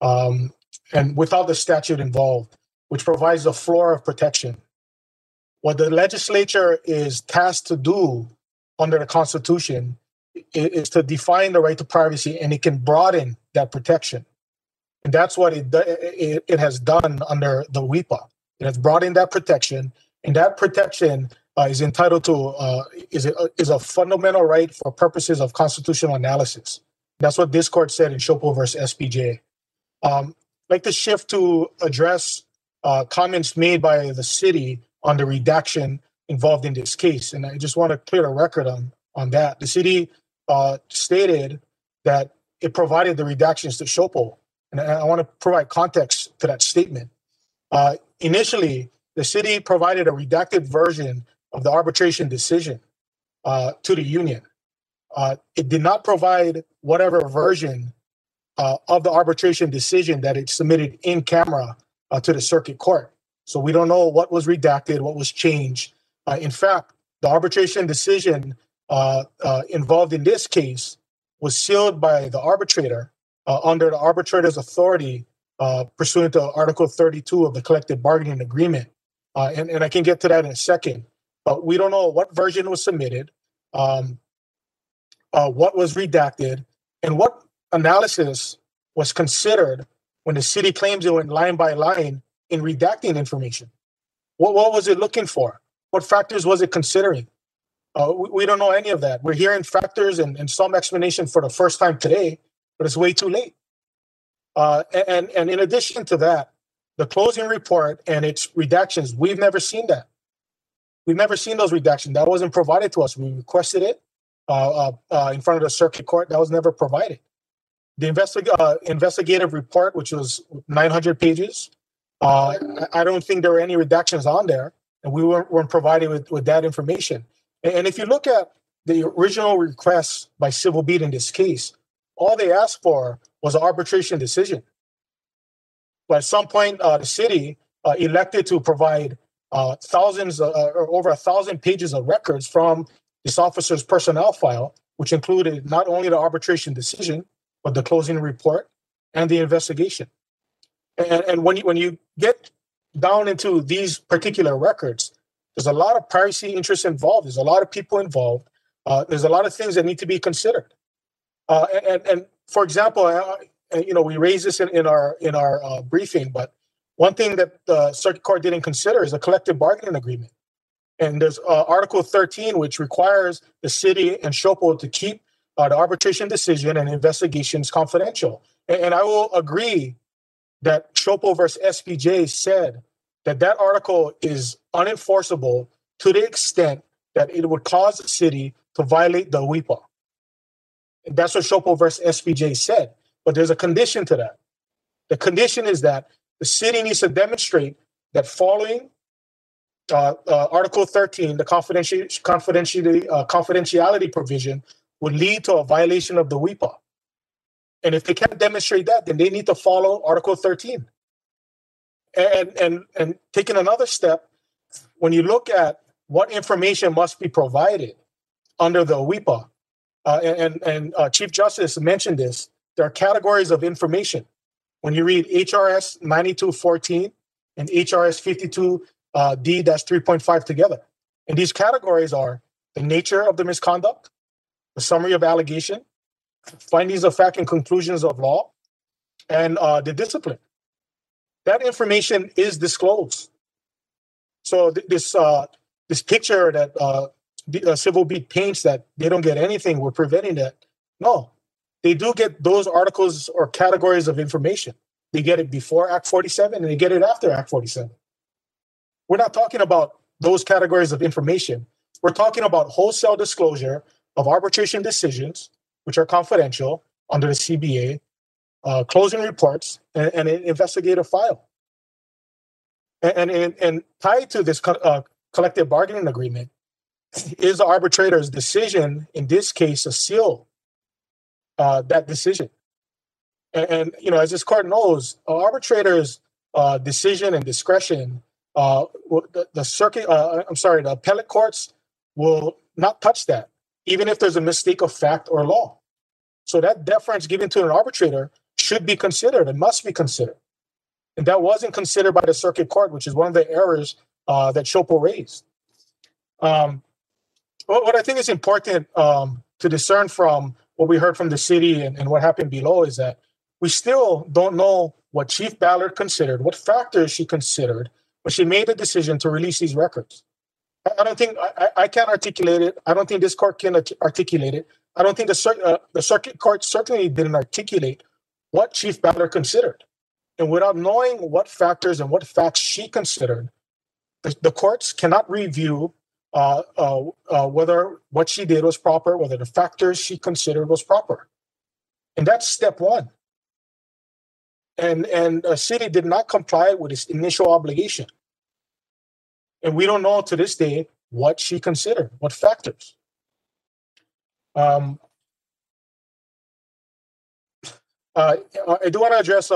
and without the statute involved, which provides a floor of protection. What the legislature is tasked to do under the Constitution is to define the right to privacy, and it can broaden that protection. And that's what it has done under the WIPA. It has broadened that protection, and that protection is entitled to, is a fundamental right for purposes of constitutional analysis. That's what this court said in Schoepel versus SPJ. I'd like to shift to address comments made by the city on the redaction involved in this case. And I just want to clear the record on that. The city stated that it provided the redactions to Schoepel. And I want to provide context to that statement. Initially, the city provided a redacted version of the arbitration decision to the union. It did not provide whatever version of the arbitration decision that it submitted in camera to the circuit court. So we don't know what was redacted, what was changed. In fact, the arbitration decision involved in this case was sealed by the arbitrator under the arbitrator's authority pursuant to Article 32 of the collective bargaining agreement. And I can get to that in a second. But we don't know what version was submitted, what was redacted, and what analysis was considered when the city claims it went line by line in redacting information. What was it looking for? What factors was it considering? We don't know any of that. We're hearing factors and some explanation for the first time today, but it's way too late. And in addition to that, the closing report and its redactions, we've never seen that. We've never seen those redactions. That wasn't provided to us. We requested it in front of the circuit court. That was never provided. The investigative report, which was 900 pages, I don't think there were any redactions on there, and we weren't provided with that information. And if you look at the original request by Civil Beat in this case, all they asked for was an arbitration decision. But at some point, the city elected to provide thousands or over 1,000 pages of records from this officer's personnel file, which included not only the arbitration decision, but the closing report and the investigation. And when you get down into these particular records, there's a lot of privacy interests involved. There's a lot of people involved. There's a lot of things that need to be considered. And for example, we raised this in our briefing, but one thing that the circuit court didn't consider is a collective bargaining agreement. And there's Article 13, which requires the city and SHOPO to keep the arbitration decision and investigations confidential. And I will agree that SHOPO versus SPJ said that article is unenforceable to the extent that it would cause the city to violate the WIPA. And that's what SHOPO versus SPJ said. But there's a condition to that. The condition is that the city needs to demonstrate that following Article 13, the confidentiality provision, would lead to a violation of the WIPA. And if they can't demonstrate that, then they need to follow Article 13. And taking another step, when you look at what information must be provided under the WIPA, and Chief Justice mentioned this, there are categories of information. When you read HRS 9214 and HRS 52D-3.5 together, and these categories are the nature of the misconduct, the summary of allegation, findings of fact and conclusions of law, and the discipline. That information is disclosed. So this picture that Civil Beat paints that they don't get anything, we're preventing that. No, they do get those articles or categories of information. They get it before Act 47 and they get it after Act 47. We're not talking about those categories of information. We're talking about wholesale disclosure of arbitration decisions, which are confidential under the CBA, closing reports, and an investigative file. And tied to this collective bargaining agreement is the arbitrator's decision, in this case, to seal that decision. And as this court knows, arbitrator's decision and discretion, the appellate courts will not touch that, even if there's a mistake of fact or law. So that deference given to an arbitrator should be considered and must be considered. And that wasn't considered by the circuit court, which is one of the errors that SHOPO raised. What I think is important to discern from what we heard from the city and what happened below is that we still don't know what Chief Ballard considered, what factors she considered when she made the decision to release these records. I don't think I can't articulate it. I don't think this court can articulate it. I don't think the circuit court certainly didn't articulate what Chief Ballard considered. And without knowing what factors and what facts she considered, the courts cannot review whether what she did was proper, whether the factors she considered was proper. And that's step one. And the city did not comply with its initial obligation. And we don't know to this day what she considered, what factors. I do want to address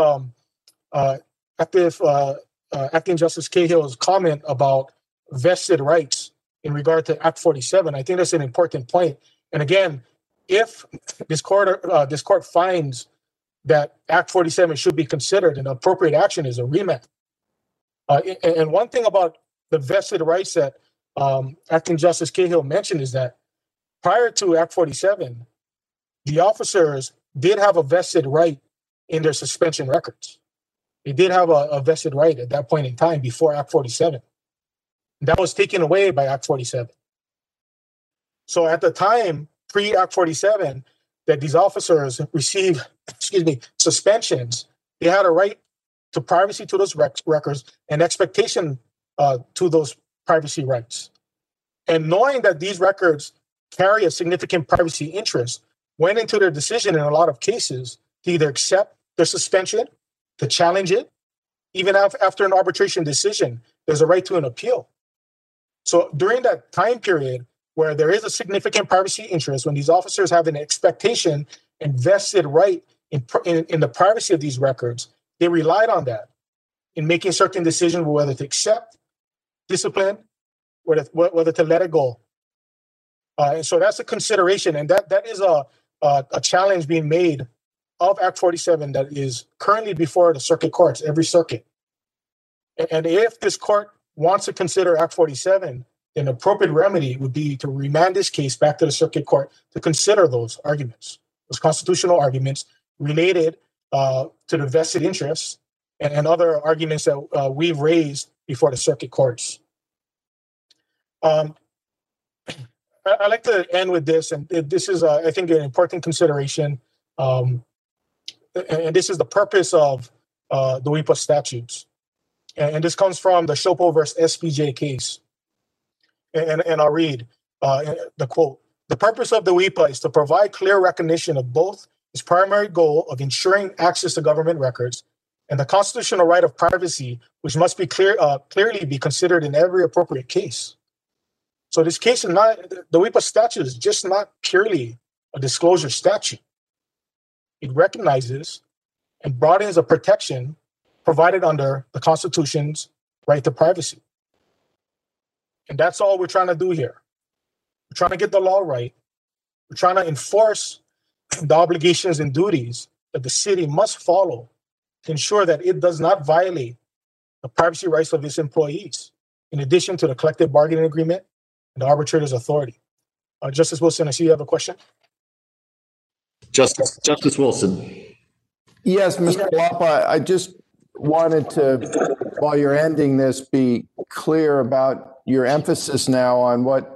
Acting Justice Cahill's comment about vested rights in regard to Act 47. I think that's an important point. And again, if this court finds that Act 47 should be considered, an appropriate action is a remand. And one thing about the vested rights that Acting Justice Cahill mentioned is that prior to Act 47, the officers did have a vested right in their suspension records. They did have a vested right at that point in time before Act 47. That was taken away by Act 47. So at the time, pre-Act 47, that these officers received, suspensions, they had a right to privacy to those records and expectation to those privacy rights. And knowing that these records carry a significant privacy interest went into their decision in a lot of cases to either accept the suspension, to challenge it. Even after an arbitration decision, there's a right to an appeal. So during that time period where there is a significant privacy interest, when these officers have an expectation and vested right in the privacy of these records, they relied on that in making certain decisions whether to accept discipline, whether to let it go. And so that's a consideration, and that is a challenge being made of Act 47 that is currently before the circuit courts, every circuit. And if this court wants to consider Act 47, then the appropriate remedy would be to remand this case back to the circuit court to consider those arguments, those constitutional arguments related to the vested interests and other arguments that we've raised before the circuit courts. I like to end with this, and this is, I think, an important consideration. And this is the purpose of the WIPA statutes. And this comes from the Shopo versus SPJ case. And I'll read the quote. The purpose of the WIPA is to provide clear recognition of both its primary goal of ensuring access to government records and the constitutional right of privacy, which must be clearly be considered in every appropriate case. So this case is not, the WIPA statute is just not purely a disclosure statute. It recognizes and broadens a protection provided under the Constitution's right to privacy. And that's all we're trying to do here. We're trying to get the law right. We're trying to enforce the obligations and duties that the city must follow to ensure that it does not violate the privacy rights of its employees, in addition to the collective bargaining agreement and the arbitrator's authority. Justice Wilson, I see you have a question. Justice Wilson. Yes, Mr. Lapa, I just wanted to, while you're ending this, be clear about your emphasis now on what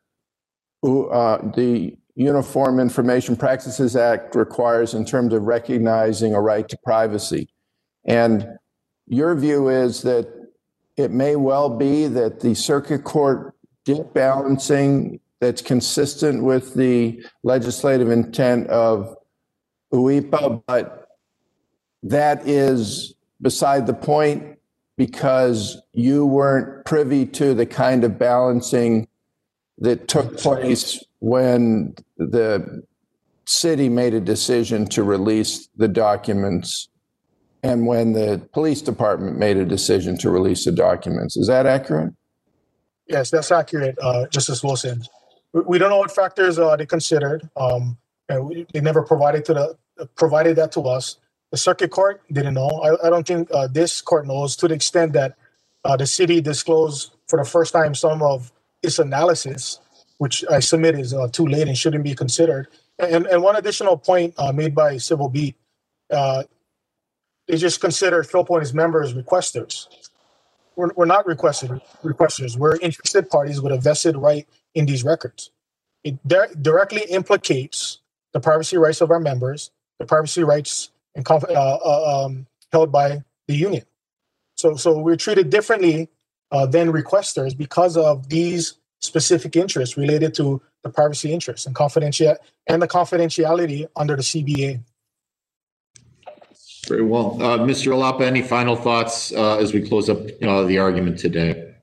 the Uniform Information Practices Act requires in terms of recognizing a right to privacy. And your view is that it may well be that the circuit court did balancing that's consistent with the legislative intent of WIPA, but that is beside the point because you weren't privy to the kind of balancing that took place when the city made a decision to release the documents and when the police department made a decision to release the documents. Is that accurate? Yes, that's accurate, Justice Wilson. We don't know what factors they considered. And they never provided that to us. The circuit court didn't know. I don't think this court knows, to the extent that the city disclosed for the first time some of its analysis, which I submit is too late and shouldn't be considered. And one additional point made by Civil Beat, they just consider Shopo and his members requesters. We're not requesters. We're interested parties with a vested right in these records. It directly implicates the privacy rights of our members, the privacy rights and held by the union. So we're treated differently than requesters because of these specific interests related to the privacy interests and the confidentiality under the CBA. Very well. Mr. Alapa, any final thoughts as we close up the argument today?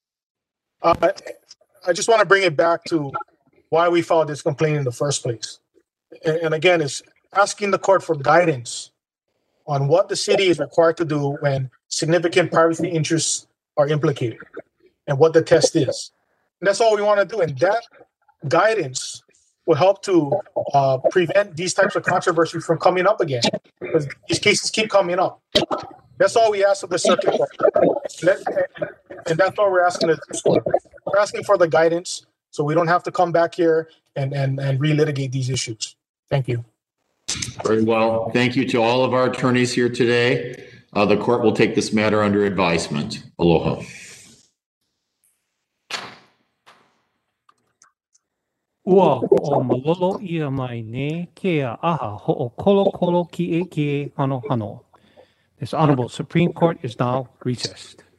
I just want to bring it back to why we filed this complaint in the first place. And again, it's asking the court for guidance on what the city is required to do when significant privacy interests are implicated and what the test is. And that's all we want to do. And that guidance will help to prevent these types of controversies from coming up again, because these cases keep coming up. That's all we ask of the circuit court. And that's all we're asking of the court. We're asking for the guidance so we don't have to come back here and relitigate these issues. Thank you. Very well. Thank you to all of our attorneys here today. The court will take this matter under advisement. Aloha. Ua ho'o malolo ia mai ne kea aha ho'o kolo ki e hano hano. This Honorable Supreme Court is now recessed.